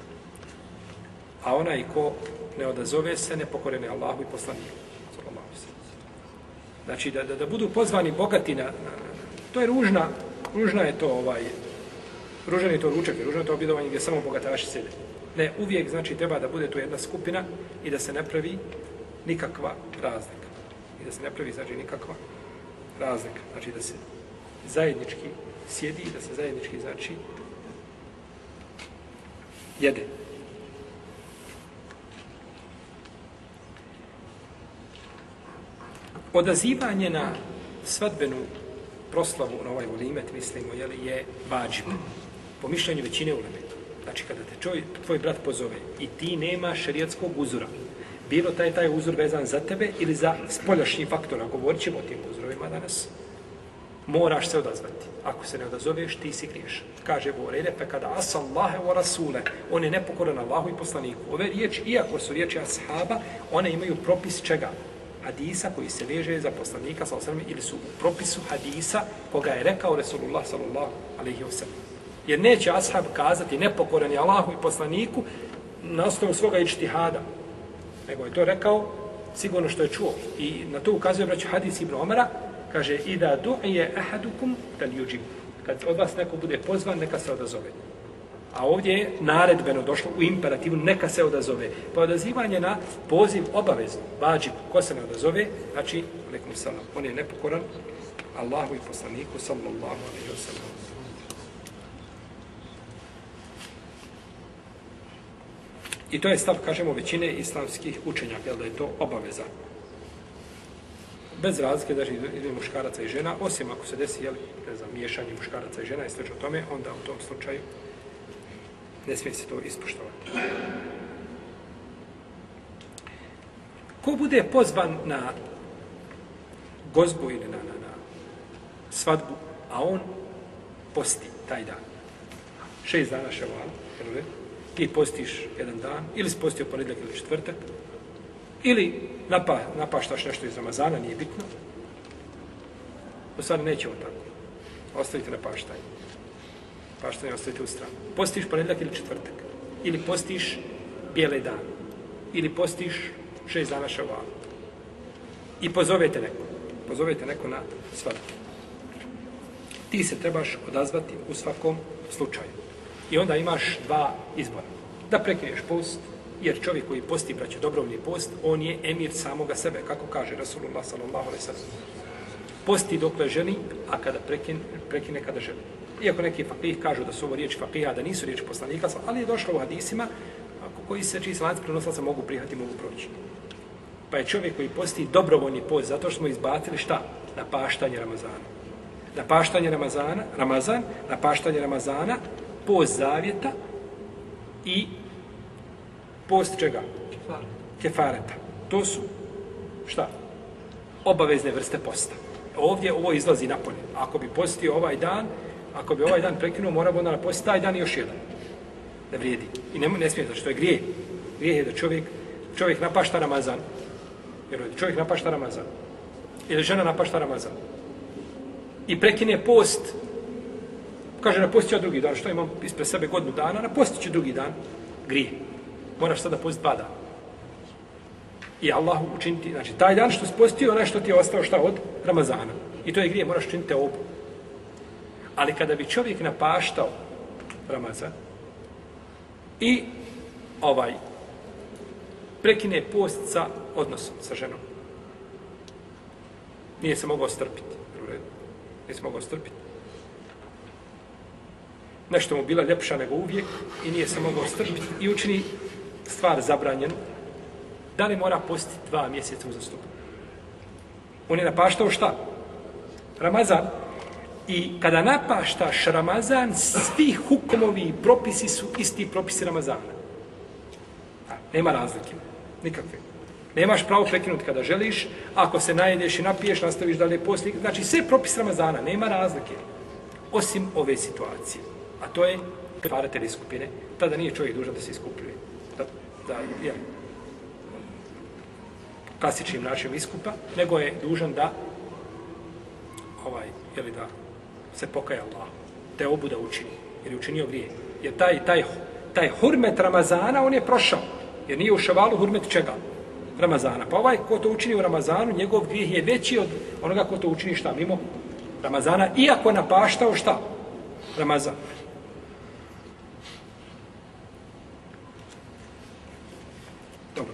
A onaj ko ne odazove se, nepokoren je Allahu i poslaniku. Znači, da budu pozvani bogati to je ružna je to ružan je to ručak, ružno je to objedovanje gdje samo bogataši sjede. Ne, uvijek znači treba da bude to jedna skupina i da se ne pravi nikakva razlika. I da se ne pravi znači nikakva razlika. Znači da se zajednički sjedi i da se zajednički znači jede. Odazivanje na svadbenu proslavu na ovaj volimet, mislimo, je vađib. Po mišljenju većine uleme. Znači, kada te tvoj brat pozove i ti nema šerijatskog uzora, bilo taj uzor vezan za tebe ili za spoljašnji faktor, a govorit ćemo o tim uzorovima danas, moraš se odazvati. Ako se ne odazoveš, ti si griješan. Kaže Ebu Hurajra, pa kada asallahe wa rasule, on je nepokoran Allahu i poslaniku. Ove riječi, iako su riječi ashaba, one imaju propis čega? Hadisa koji se veže za poslanika sallallahu alejhi ve sellem ili su u propisu hadisa koga je rekao Resulullah sallallahu alejhi ve sellem. Jer neće ashab kazati nepokoran je Allahu i poslaniku na osnovu svoga ijtihada, nego je to rekao sigurno što je čuo. I na to ukazuje braću hadis Ibn Omara, kaže ida du'ije ahadukum falyujib. Kad od vas neko bude pozvan, neka se odazove. A ovdje je naredbeno došlo u imperativu, neka se odazove. Pa odazivanje na poziv obavezno, vađib, ko se ne odazove, znači, alejkum selam, on je nepokoran Allahu i poslaniku, sallallahu alejhi ve sellem. I to je stav, kažemo, većine islamskih učenjaka, da je to obaveza. Bez razlike, znači, između muškaraca i žena, osim ako se desi, ne znam, miješanje muškaraca i žena i slično tome, onda u tom slučaju ne smije se to ispoštovati. Ko bude pozvan na gozbu ili na svadbu, a on posti taj dan. 6 dana ševala, ti postiš jedan dan, ili si postio ponedjeljak ili četvrtak, ili napaštaš nešto iz Ramazana, nije bitno. U stvari nećemo tako. Ostavite napaštanje. Paštanje ostavite u stranu. Postiš ponedjeljak ili četvrtak, ili postiš bijele dan, ili postiš 6 dana ševala. I pozovete neko na svadbu. Ti se trebaš odazvati u svakom slučaju. I onda imaš 2 izbora. Da prekineš post, jer čovjek koji posti, braće, dobrovoljni post, on je emir samoga sebe, kako kaže Rasulullah sallallahu alejhi ve sellem. Posti dokle želi, a kada prekine kada želi. Iako neki fakih kažu da su ovo riječi fakiha, da nisu riječi poslanika, ali je došlo u hadisima koji se čiji lanci prenoslaca mogu prihvatiti, mogu proći. Pa je čovjek koji posti dobrovoljni post, zato što smo izbacili šta? Napaštanje Ramazana. Napaštanje Ramazana, post zavjeta i post čega? Kefareta. To su šta? Obavezne vrste posta. Ovdje ovo izlazi napolje. Ako bi postio ovaj dan, ako bi ovaj dan prekinuo, moramo onda napostiti taj dan i još jedan. Ne vrijedi. I ne smije, zato što je grijeh. Grijeh je da čovjek napašta Ramazan. Jer čovjek napašta Ramazan. Ili žena napašta Ramazan. I prekine post. Kaže, napostit ću drugi dan. Što imam ispred sebe godinu dana? Napostit ću drugi dan. Grijeh. Moraš sada postiti 2 dana. I Allahu učiniti, znači taj dan što si postio, onaj što ti je ostao šta od Ramazana. I to je grijeh, moraš učiniti obu. Ali kada bi čovjek napaštao Ramazan i prekine post sa odnosom sa ženom, nije se mogao strpiti. Nije se mogao strpiti. Nešto mu bila ljepša nego uvijek i nije se mogao strpiti i učini stvar zabranjenu. Da li mora postiti 2 mjeseca uzastopno? On je napaštao šta? Ramazan. I kada napaštaš Ramazan, svi hukumovi i propisi su isti propisi Ramazana. Nema razlike. Nikakve. Nemaš pravo prekinuti kada želiš. Ako se najedeš i napiješ, nastaviš dalje poslije. Znači, sve propisi Ramazana. Nema razlike. Osim ove situacije. A to je kefarete iskupine. Tada nije čovjek dužan da se iskupljuje. Klasičnim načinom iskupa, nego je dužan da da se pokaja Allah, te obu da učini, jer je učinio grijeh. Jer taj hurmet Ramazana, on je prošao, jer nije u ševalu hurmet čega? Ramazana. Pa ovaj ko to učini u Ramazanu, njegov grijeh je veći od onoga ko to učini šta? Mimo Ramazana, iako napaštao šta? Ramazan. Dobro.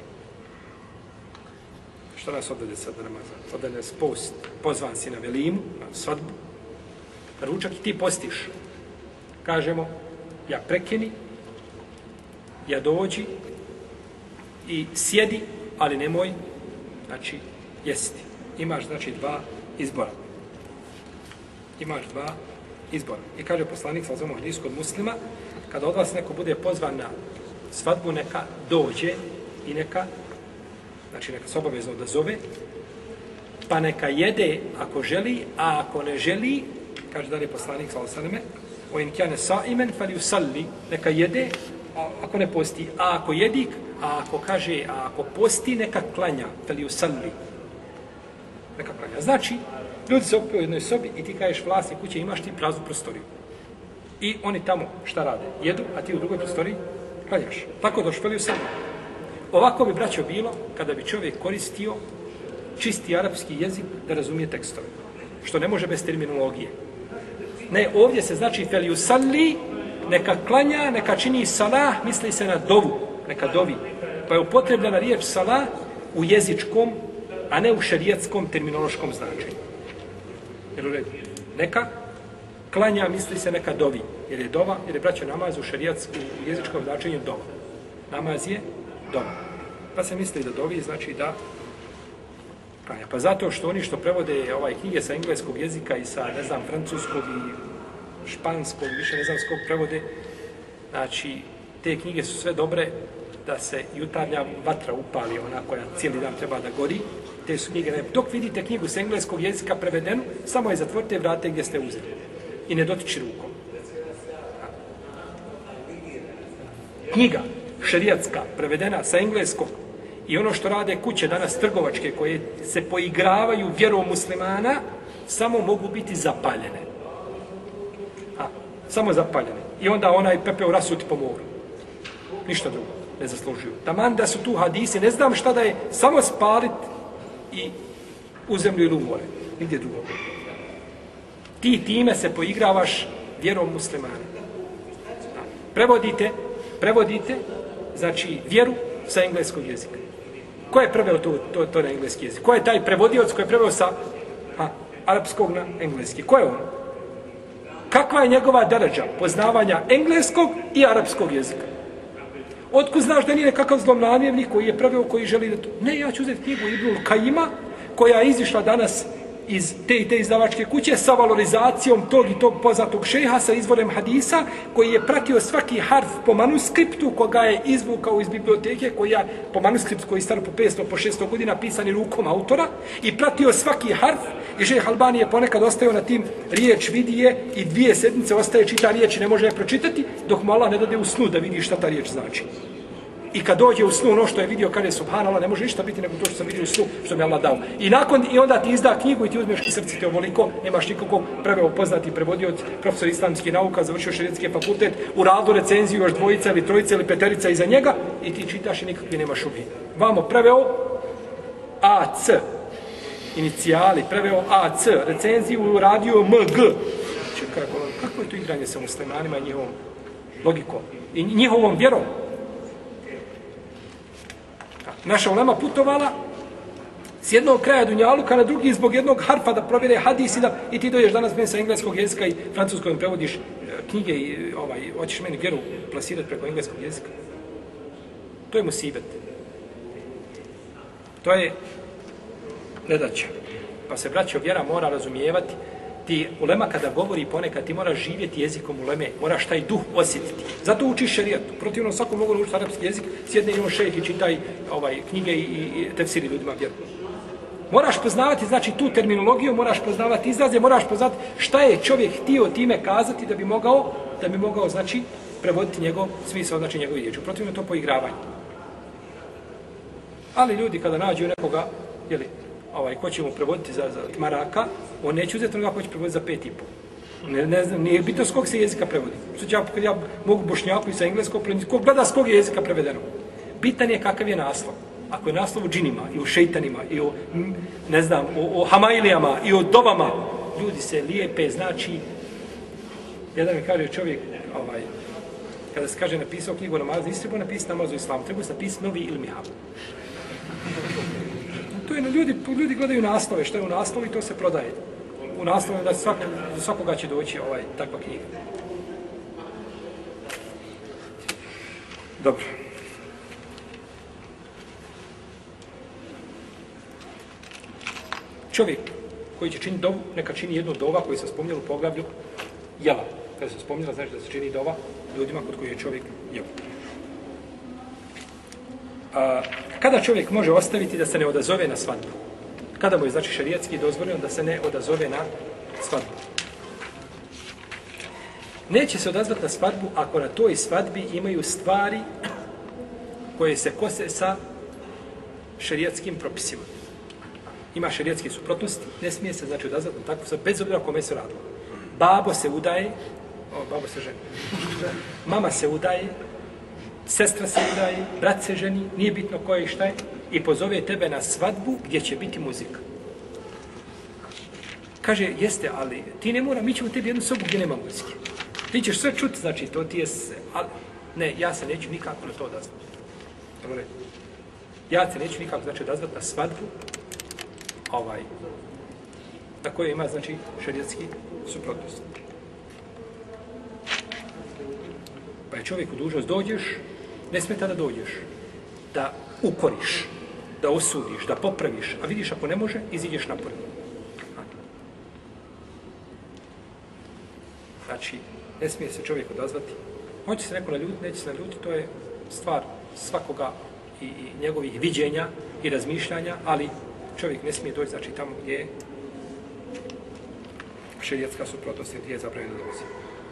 Što nas odvede sad na Ramazan? Odvede nas post. Pozvan si na velimu, na svadbu. Ručak i ti postiš. Kažemo, ja prekini, ja dođi i sjedi, ali nemoj, znači, jesti. Imaš, znači, 2 izbora. Imaš 2 izbora. I kaže poslanik, sa ozvom hadisu kod Muslima, kada od vas neko bude pozvan na svadbu, neka dođe i neka se obavezno odazove pa neka jede ako želi, a ako ne želi, kaže dalje poslanik sallallahu alejhi ve selleme, o in kana sa'iman falyusalli, neka jede ako ne posti, a ako jedi, a ako posti, neka klanja, falyusalli, neka klanja. Znači, ljudi se okupe u jednoj sobi i ti kažeš vlasnik kuće, imaš ti praznu prostoriju. I oni tamo šta rade? Jedu, a ti u drugoj prostoriji klanjaš. Tako došli falyusalli. Ovako bi, braćo, bilo kada bi čovjek koristio čisti arapski jezik da razumije tekstove. Što ne može bez terminologije. Ne, ovdje se znači falyusalli, neka klanja, neka čini salah, misli se na dovu, neka dovi. Pa je upotrebljena riječ salah u jezičkom, a ne u šerijetskom terminološkom značenju. Jer u redu, neka klanja, misli se neka dovi. Jer je dova, jer je braćo namaz u šerijetskom, u jezičkom značenju dova. Namaz je dova. Pa se misli da dovi znači da klanja. Pa zato što oni što prevode knjige sa engleskog jezika i sa, ne znam, francuskog i španskog, više ne znam s kog prevode, znači, te knjige su sve dobre da se jutarnja vatra upali, ona koja cijeli dan treba da gori. Te su knjige, dok vidite knjigu s engleskog jezika prevedenu, samo je zatvorite i vrate gdje ste uzeli. I ne dotiči rukom. Knjiga šerijatska, prevedena sa engleskog, i ono što rade kuće danas trgovačke koje se poigravaju vjerom muslimana, samo mogu biti zapaljene. Samo zapaljene. I onda onaj pepeo rasuti po moru. Ništa drugo ne zaslužuju. Taman da su tu hadisi, ne znam šta da je, samo spalit i u zemlju ili u more. Nigdje drugo. Ti time se poigravaš vjerom muslimana. Prevodite, znači, vjeru sa engleskog jezika. Ko je preveo to na engleski jezik? Ko je taj prevodioc koji je preveo sa arapskog na engleski? Ko je on? Kakva je njegova deređa poznavanja engleskog i arapskog jezika? Otkud znaš da nije nekakav zlomnamjernik koji je preveo, koji želi da to... Ne, ja ću uzeti knjigu Ibnul Kajima, koja je izišla danas iz te i te izdavačke kuće sa valorizacijom tog i tog poznatog šeha sa izvorem hadisa, koji je pratio svaki harf po manuskriptu, koga je izvukao iz biblioteke, koja po manuskriptu koji je staro po 500, po 600 godina pisani rukom autora, i pratio svaki harf, i šejh Albani je ponekad ostao na tim riječ vidi je i 2 sedmice ostaje čita riječ i ne može je pročitati, dok mu Allah ne dade u snu da vidi šta ta riječ znači. I kad dođe u snu ono što je vidio, kaže subhanallah, ne može ništa biti nego to što sam vidio u snu, što mi Allah dao. I onda ti izda knjigu i ti uzmeš i srce te ovoliko, nemaš nikog preveo poznati prevodio od profesor islamskih nauka, završio šerijetski fakultet, uradilo recenziju još 2 ili 3 ili 5 iza njega i ti čitaš i nikakvi nemaš ubi. Vamo preveo AC, inicijali, preveo AC, recenziju uradio MG. Kako je to igranje sa muslimanima i njihovom logikom i njihovom vjerom? Naša ulema putovala s jednog kraja Dunjaluka na drugi zbog jednog harfa da provjere hadis i ti dođeš danas meni sa engleskog jezika i francuskog prevodiš knjige i hoćeš meni vjeru plasirati preko engleskog jezika. To je musibet. To je nedaća. Pa se, braćo, vjera mora razumijevati. Ti ulema kada govori ponekad, ti moraš živjeti jezikom uleme, moraš taj duh osjetiti. Zato učiš šerijatu. Protivno svako mogu naučiti arapski jezik, sjedne i on šejh i čitaj knjige i tefsiri ljudima vjeru. Moraš poznavati, znači, tu terminologiju, moraš poznavati izraze, moraš poznati šta je čovjek htio time kazati da bi mogao, znači, prevoditi njegov smisao, znači njegovu riječ. Protivno to poigravanje. Ali ljudi kada nađu nekoga, ko će mu prevoditi za maraka, on neće uzeti onoga ko će prevoditi za 5,5. Ne znam, nije bitno s kog se jezika prevodi. Kad ja mogu bošnjaku i sa engleskog, ko gleda s kog je jezika prevedeno. Bitan je kakav je naslov. Ako je naslov o džinima i o šeitanima i o, ne znam, o hamailijama i o dobama, ljudi se lijepe, znači, jedan mi kaže čovjek, kada se kaže napisao knjigu namaza, nisi trebao napisati namaz u islamu, trebao se napisati novi ilmihab. To je, ljudi gledaju naslove, što je u naslovu i to se prodaje. U naslovu da do svakoga će doći takva knjiga. Dobro. Čovjek koji će činiti dovu, neka čini jednu dova koju se spominjala u poglavlju jela. Kada se spominjala, znači da se čini dova ljudima kod koji je čovjek jela. Kada čovjek može ostaviti da se ne odazove na svadbu? Kada mu je znači šerijatski dozvoljeno da se ne odazove na svadbu. Neće se odazvati na svadbu ako na toj svadbi imaju stvari koje se kose sa šerijatskim propisima. Ima šerijatske suprotnosti, ne smije se znači odazvati na takvu svadbu, bez obzira kome se radilo. Babo se udaje, babo se ženi, mama se udaje, sestra se udaje, brat se ženi, nije bitno ko je i šta je, i pozove tebe na svadbu gdje će biti muzika. Kaže, jeste, ali ti ne mora, mi ćemo tebi jednu sobu gdje nema muzike. Ti ćeš sve čuti, znači, to ti je se, ali ne, ja se neću nikako na to odazvati. Dobre. Ja se neću nikako, znači, odazvati na svadbu, na kojoj ima, znači, šerijatski suprotnost. Pa je čovjeku dužnost, dođeš, ne smeta da dođeš, da ukoriš, da osudiš, da popraviš, a vidiš ako ne može, iziđeš napolje. Znači, ne smije se čovjek odazvati. Hoće se neko naljutiti, neće se naljutiti, to je stvar svakoga i njegovih viđenja i razmišljanja, ali čovjek ne smije doći, znači, tamo gdje je šerijatska suprotnost, gdje je zabranjeno da dolazi.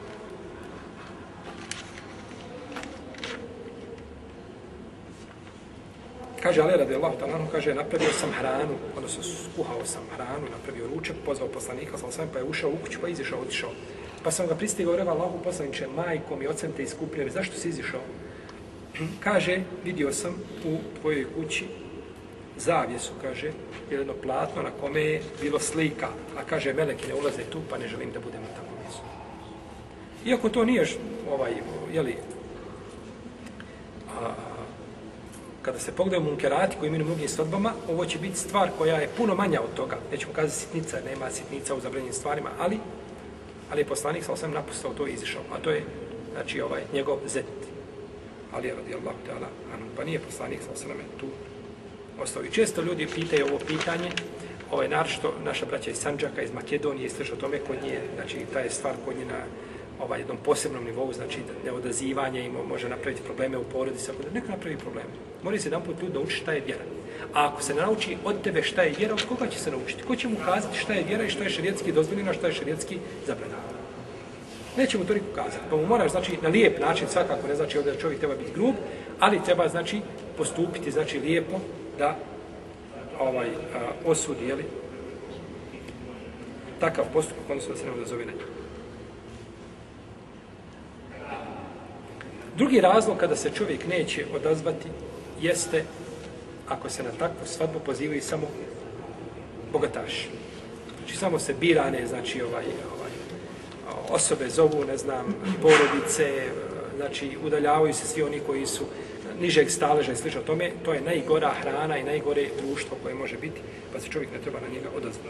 Kaže Ali radijallahu ta'ala anhu, kaže, napravio sam hranu, odnosno skuhao sam hranu, napravio ručak, pozvao poslanika, pa je ušao u kuću, pa izišao, otišao. Pa sam ga pristigao, rekao, Allahu poslaniče, majkom i ocem te iskupljene, zašto si izišao? Kaže, vidio sam u tvojoj kući zavjesu, kaže, jedno platno na kome je bilo slika, a kaže, meleki ne ulaze tu, pa ne želim da budem na takvom mjestu. Iako to nije, kada se pogledaju munkerati koji imaju na mnogim svadbama, ovo će biti stvar koja je puno manja od toga. Nećemo kazati sitnica, nema sitnica u zabranjenim stvarima, ali je poslanik sam napustao to i izišao. A to je, znači, njegov zet. Ali je radijallahu ta'ala anhu, pa nije poslanik sam tu ostao. I često ljudi pitaju ovo pitanje, naročito naša braća iz Sandžaka, iz Makedonije, isto što tome kod nje, znači, ta je stvar kod nje na jednom posebnom nivou, znači neodazivanje i može napraviti probleme u porodici, neka napravi probleme. Mora se jedan put ljudi naučiti šta je vjera. A ako se ne nauči od tebe šta je vjera, od koga će se naučiti? Ko će mu kazati šta je vjera i šta je šerijatski dozvoljeno, a šta je šerijatski zabranjeno? Neće mu to niko kazati. Pa mu moraš, znači, na lijep način, svakako ne znači ovdje da čovjek treba biti grub, ali treba, znači, postupiti, znači, lijepo da osudi, jeli, takav postupak, odnosno da se ne odazove na njega. Drugi razlog kada se čovjek neće odazvati jeste ako se na takvu svadbu pozivaju samo bogataši. Znači samo se birane, znači osobe zovu, ne znam, porodice, znači udaljavaju se svi oni koji su nižeg staleža i slično tome, to je najgora hrana i najgore društvo koje može biti, pa se čovjek ne treba na njega odazvati.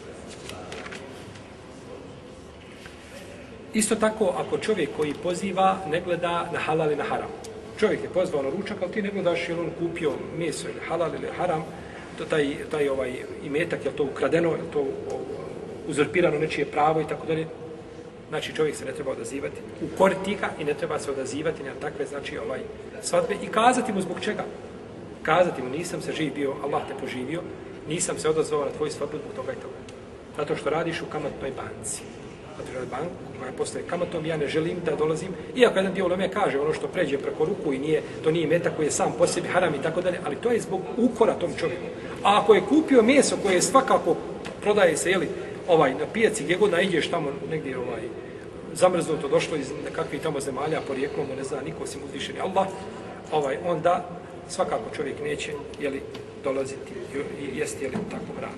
Isto tako, ako čovjek koji poziva ne gleda na halal i na haram. Čovjek je pozvao na ručak, ali ti ne gledaš je li on kupio meso ili halal ili haram, to taj imetak, je li to ukradeno, je li to uzurpirano nečije pravo i tako dalje. Znači čovjek se ne treba odazivati, ukoriti ga i ne treba se odazivati na takve, znači, svadbe i kazati mu zbog čega. Kazati mu, nisam se živ bio, Allah te poživio, nisam se odazvao na tvoju svadbu zbog toga i toga. Zato što radiš u kamatnoj banci. Banku koja postaje kamatom, ja ne želim da dolazim, iako jedan dio uleme kaže ono što pređe preko ruku i to nije metak koji je sam po sebi haram i tako dalje, ali to je zbog ukora tom čovjeku. A ako je kupio meso koje je svakako prodaje se, na pijaci, gdje god naiđeš tamo negdje zamrznuto, došlo iz nekakvih tamo zemalja, porijeklom, ne zna niko osim uzvišeni Allah, onda svakako čovjek neće, dolaziti i jesti, tako hranu.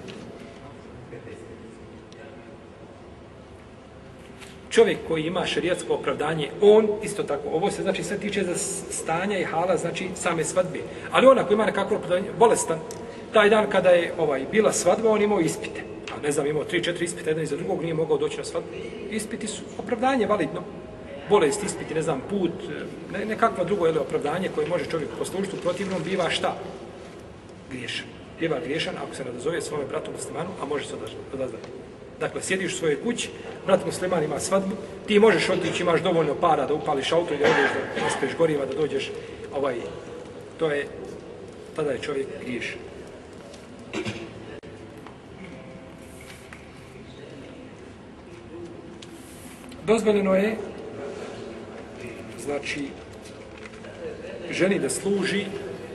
Čovjek koji ima šerijatsko opravdanje, on isto tako, ovo se znači sve tiče za stanja i hala, znači same svadbe. Ali on ako ima nekakvo opravdanje, bolestan, taj dan kada je bila svadba, on imao ispite. A ne znam, imao 3-4 ispite, jedan iza drugog, nije mogao doći na svadbu. Ispiti su opravdanje validno. Bolest, ispiti, ne znam, put, nekakvo drugo opravdanje koje može čovjek poslužiti, u protivnom biva šta? Griješan. Biva griješan ako se ne odazove svome bratu muslimanu, a može se odazvati. Dakle, sjediš u svojoj kući, brat musliman ima svadbu, ti možeš otići, imaš dovoljno para da upališ auto i da odeš, da naspeš goriva, da dođeš, tada je čovjek griješan. Dozvoljeno je, znači, ženi da služi,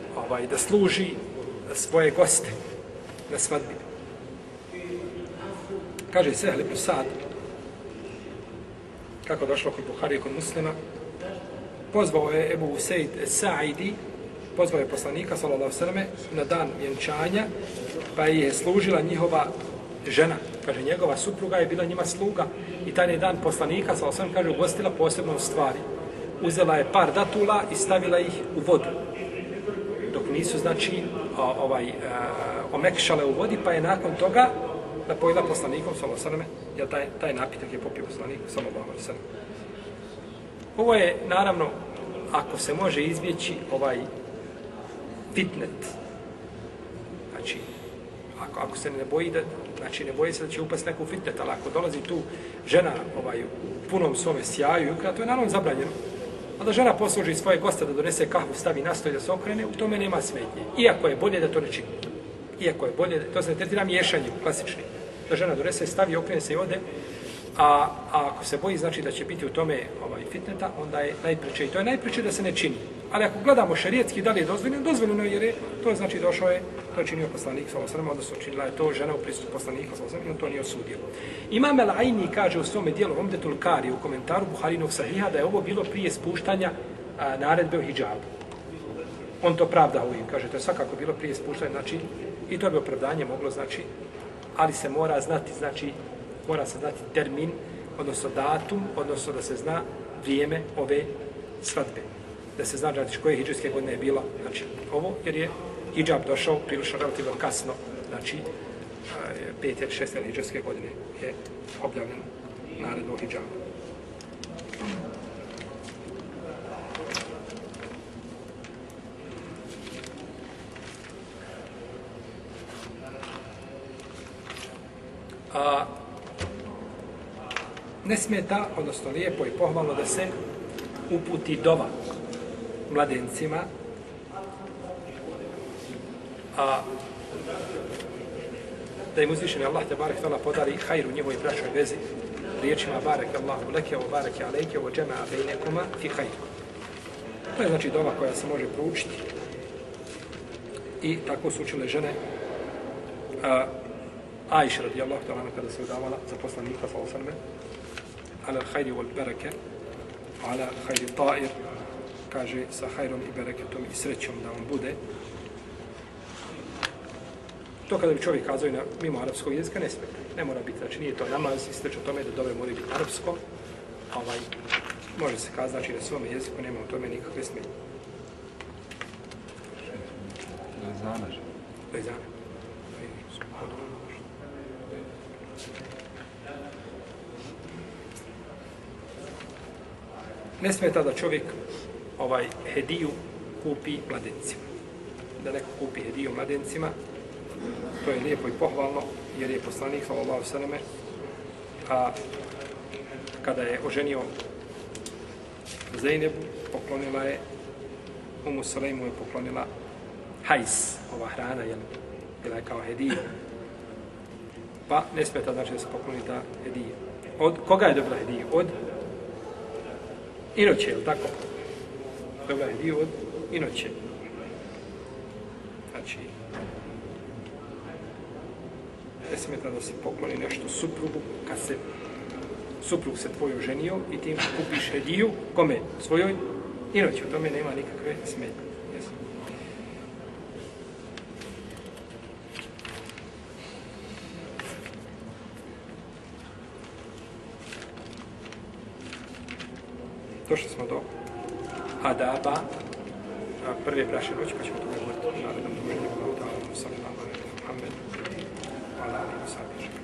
svoje goste na svadbi. Kaže Sehl ibn Sad, kako došlo kod Buharije, kod Muslima, pozvao je Ebu Usejd Sa'idi, pozvao je poslanika, sallallahu alejhi ve selleme, na dan vjenčanja, pa je služila njihova žena. Kaže, njegova supruga je bila njima sluga i taj dan poslanika, sallallahu alejhi ve sellem, kaže, ugostila posebno stvari. Uzela je par datula i stavila ih u vodu. Dok nisu, znači, omekšale u vodi, pa je nakon toga napojila poslanikom, sallallahu alejhi ve selleme, jer taj napitak je popio poslanik, sallallahu alejhi ve sellem. Ovo je, naravno, ako se može izbjeći fitnet, znači, ako se ne boji da, znači ne boji se da će upast neku fitnet, ali ako dolazi tu žena u punom svome sjaju, to je naravno zabranjeno. A da žena posluži svoje goste da donese kahvu, stavi na stol da se okrene, u tome nema smetnje. Iako je bolje da to ne čini. Iako je bolje, to se ne tretira miješanjem, klasični. Da žena donese, stavi, okrene se i ode, a ako se boji, znači da će biti u tome fitneta, onda je najpreče. I to je najpreče da se ne čini. Ali ako gledamo šerijetski, da li je dozvoljeno jer je, to znači došao je, to je činio poslanik, sallallahu alejhi ve sellem, odnosno činila je to žena u prisustvu poslanika, sallallahu alejhi ve sellem, i on to nije osudio. Imam el-Ajni kaže u svome dijelu Umdetul Kari, u komentaru Buharinog Sahiha, da je ovo bilo prije spuštanja naredbe o hidžabu. On to pravda ovim, kaže, to je svakako bilo prije spuštanja, znači, i to bi opravdanje moglo, znači, ali se mora znati, znači, mora se znati termin, odnosno datum, odnosno da se zna vrijeme ove svadbe. Da se zna znači koje hidžrijske godine je bila, znači ovo, jer je hidžab došao prilično relativno kasno, znači 5. ili 6. hidžrijske godine je objavljen naredba o hidžabu. Ne smeta, odnosno lijepo i pohvalno da se uputi dova mladencima, da im uzvišeni Allah te barek tala podari hajru njihovoj braćoj vezi riječima barek Allahu leke o bareke alejke o džema bejnekuma fi hajru. To je znači dova koja se može proučiti i tako su učile žene Ajša radijallahu ta'ala kada se udavala za poslanika sallallahu alejhi ve sellem ala al-hajri wal baraka ala hajri ta'ir, kaže sa hajrom i bereketom i srećom da on bude. To kada bi čovjek kazao i mimo arapskog jezika ne smije. Ne mora biti, znači nije to namaz i sreće o tome da dobre mora biti arapsko. Može se kazati znači da svome jeziku nema u tome nikakve smetnje. Lezane. Ne smeta da čovjek hediju kupi mladencima. Da neko kupi hediju mladencima, to je lijepo i pohvalno, jer je poslanik, sallallahu alejhi ve selleme, kada je oženio Zejnebu, poklonila je, Umu Sulejmu je poklonila hajs, ova hrana, bila je kao hedija. Pa ne smeta znači da se pokloni ta hedija. Od koga je dobila hediju? Od inoće, je li tako? Dobila je hediju od inoće. Znači, ne smeta da se pokloni nešto suprugu, kad se suprug se tvoj oženio i ti kupiš hediju, kome? Svojoj inoći, u tome nema nikakve smetnje. Došli smo do adaba prve brašne noći, pa ćemo toga govoriti narednom dovoljnjem. Sallallahu alejhi ve sellem, Muhammed, wa ala alihi wa sahbihi.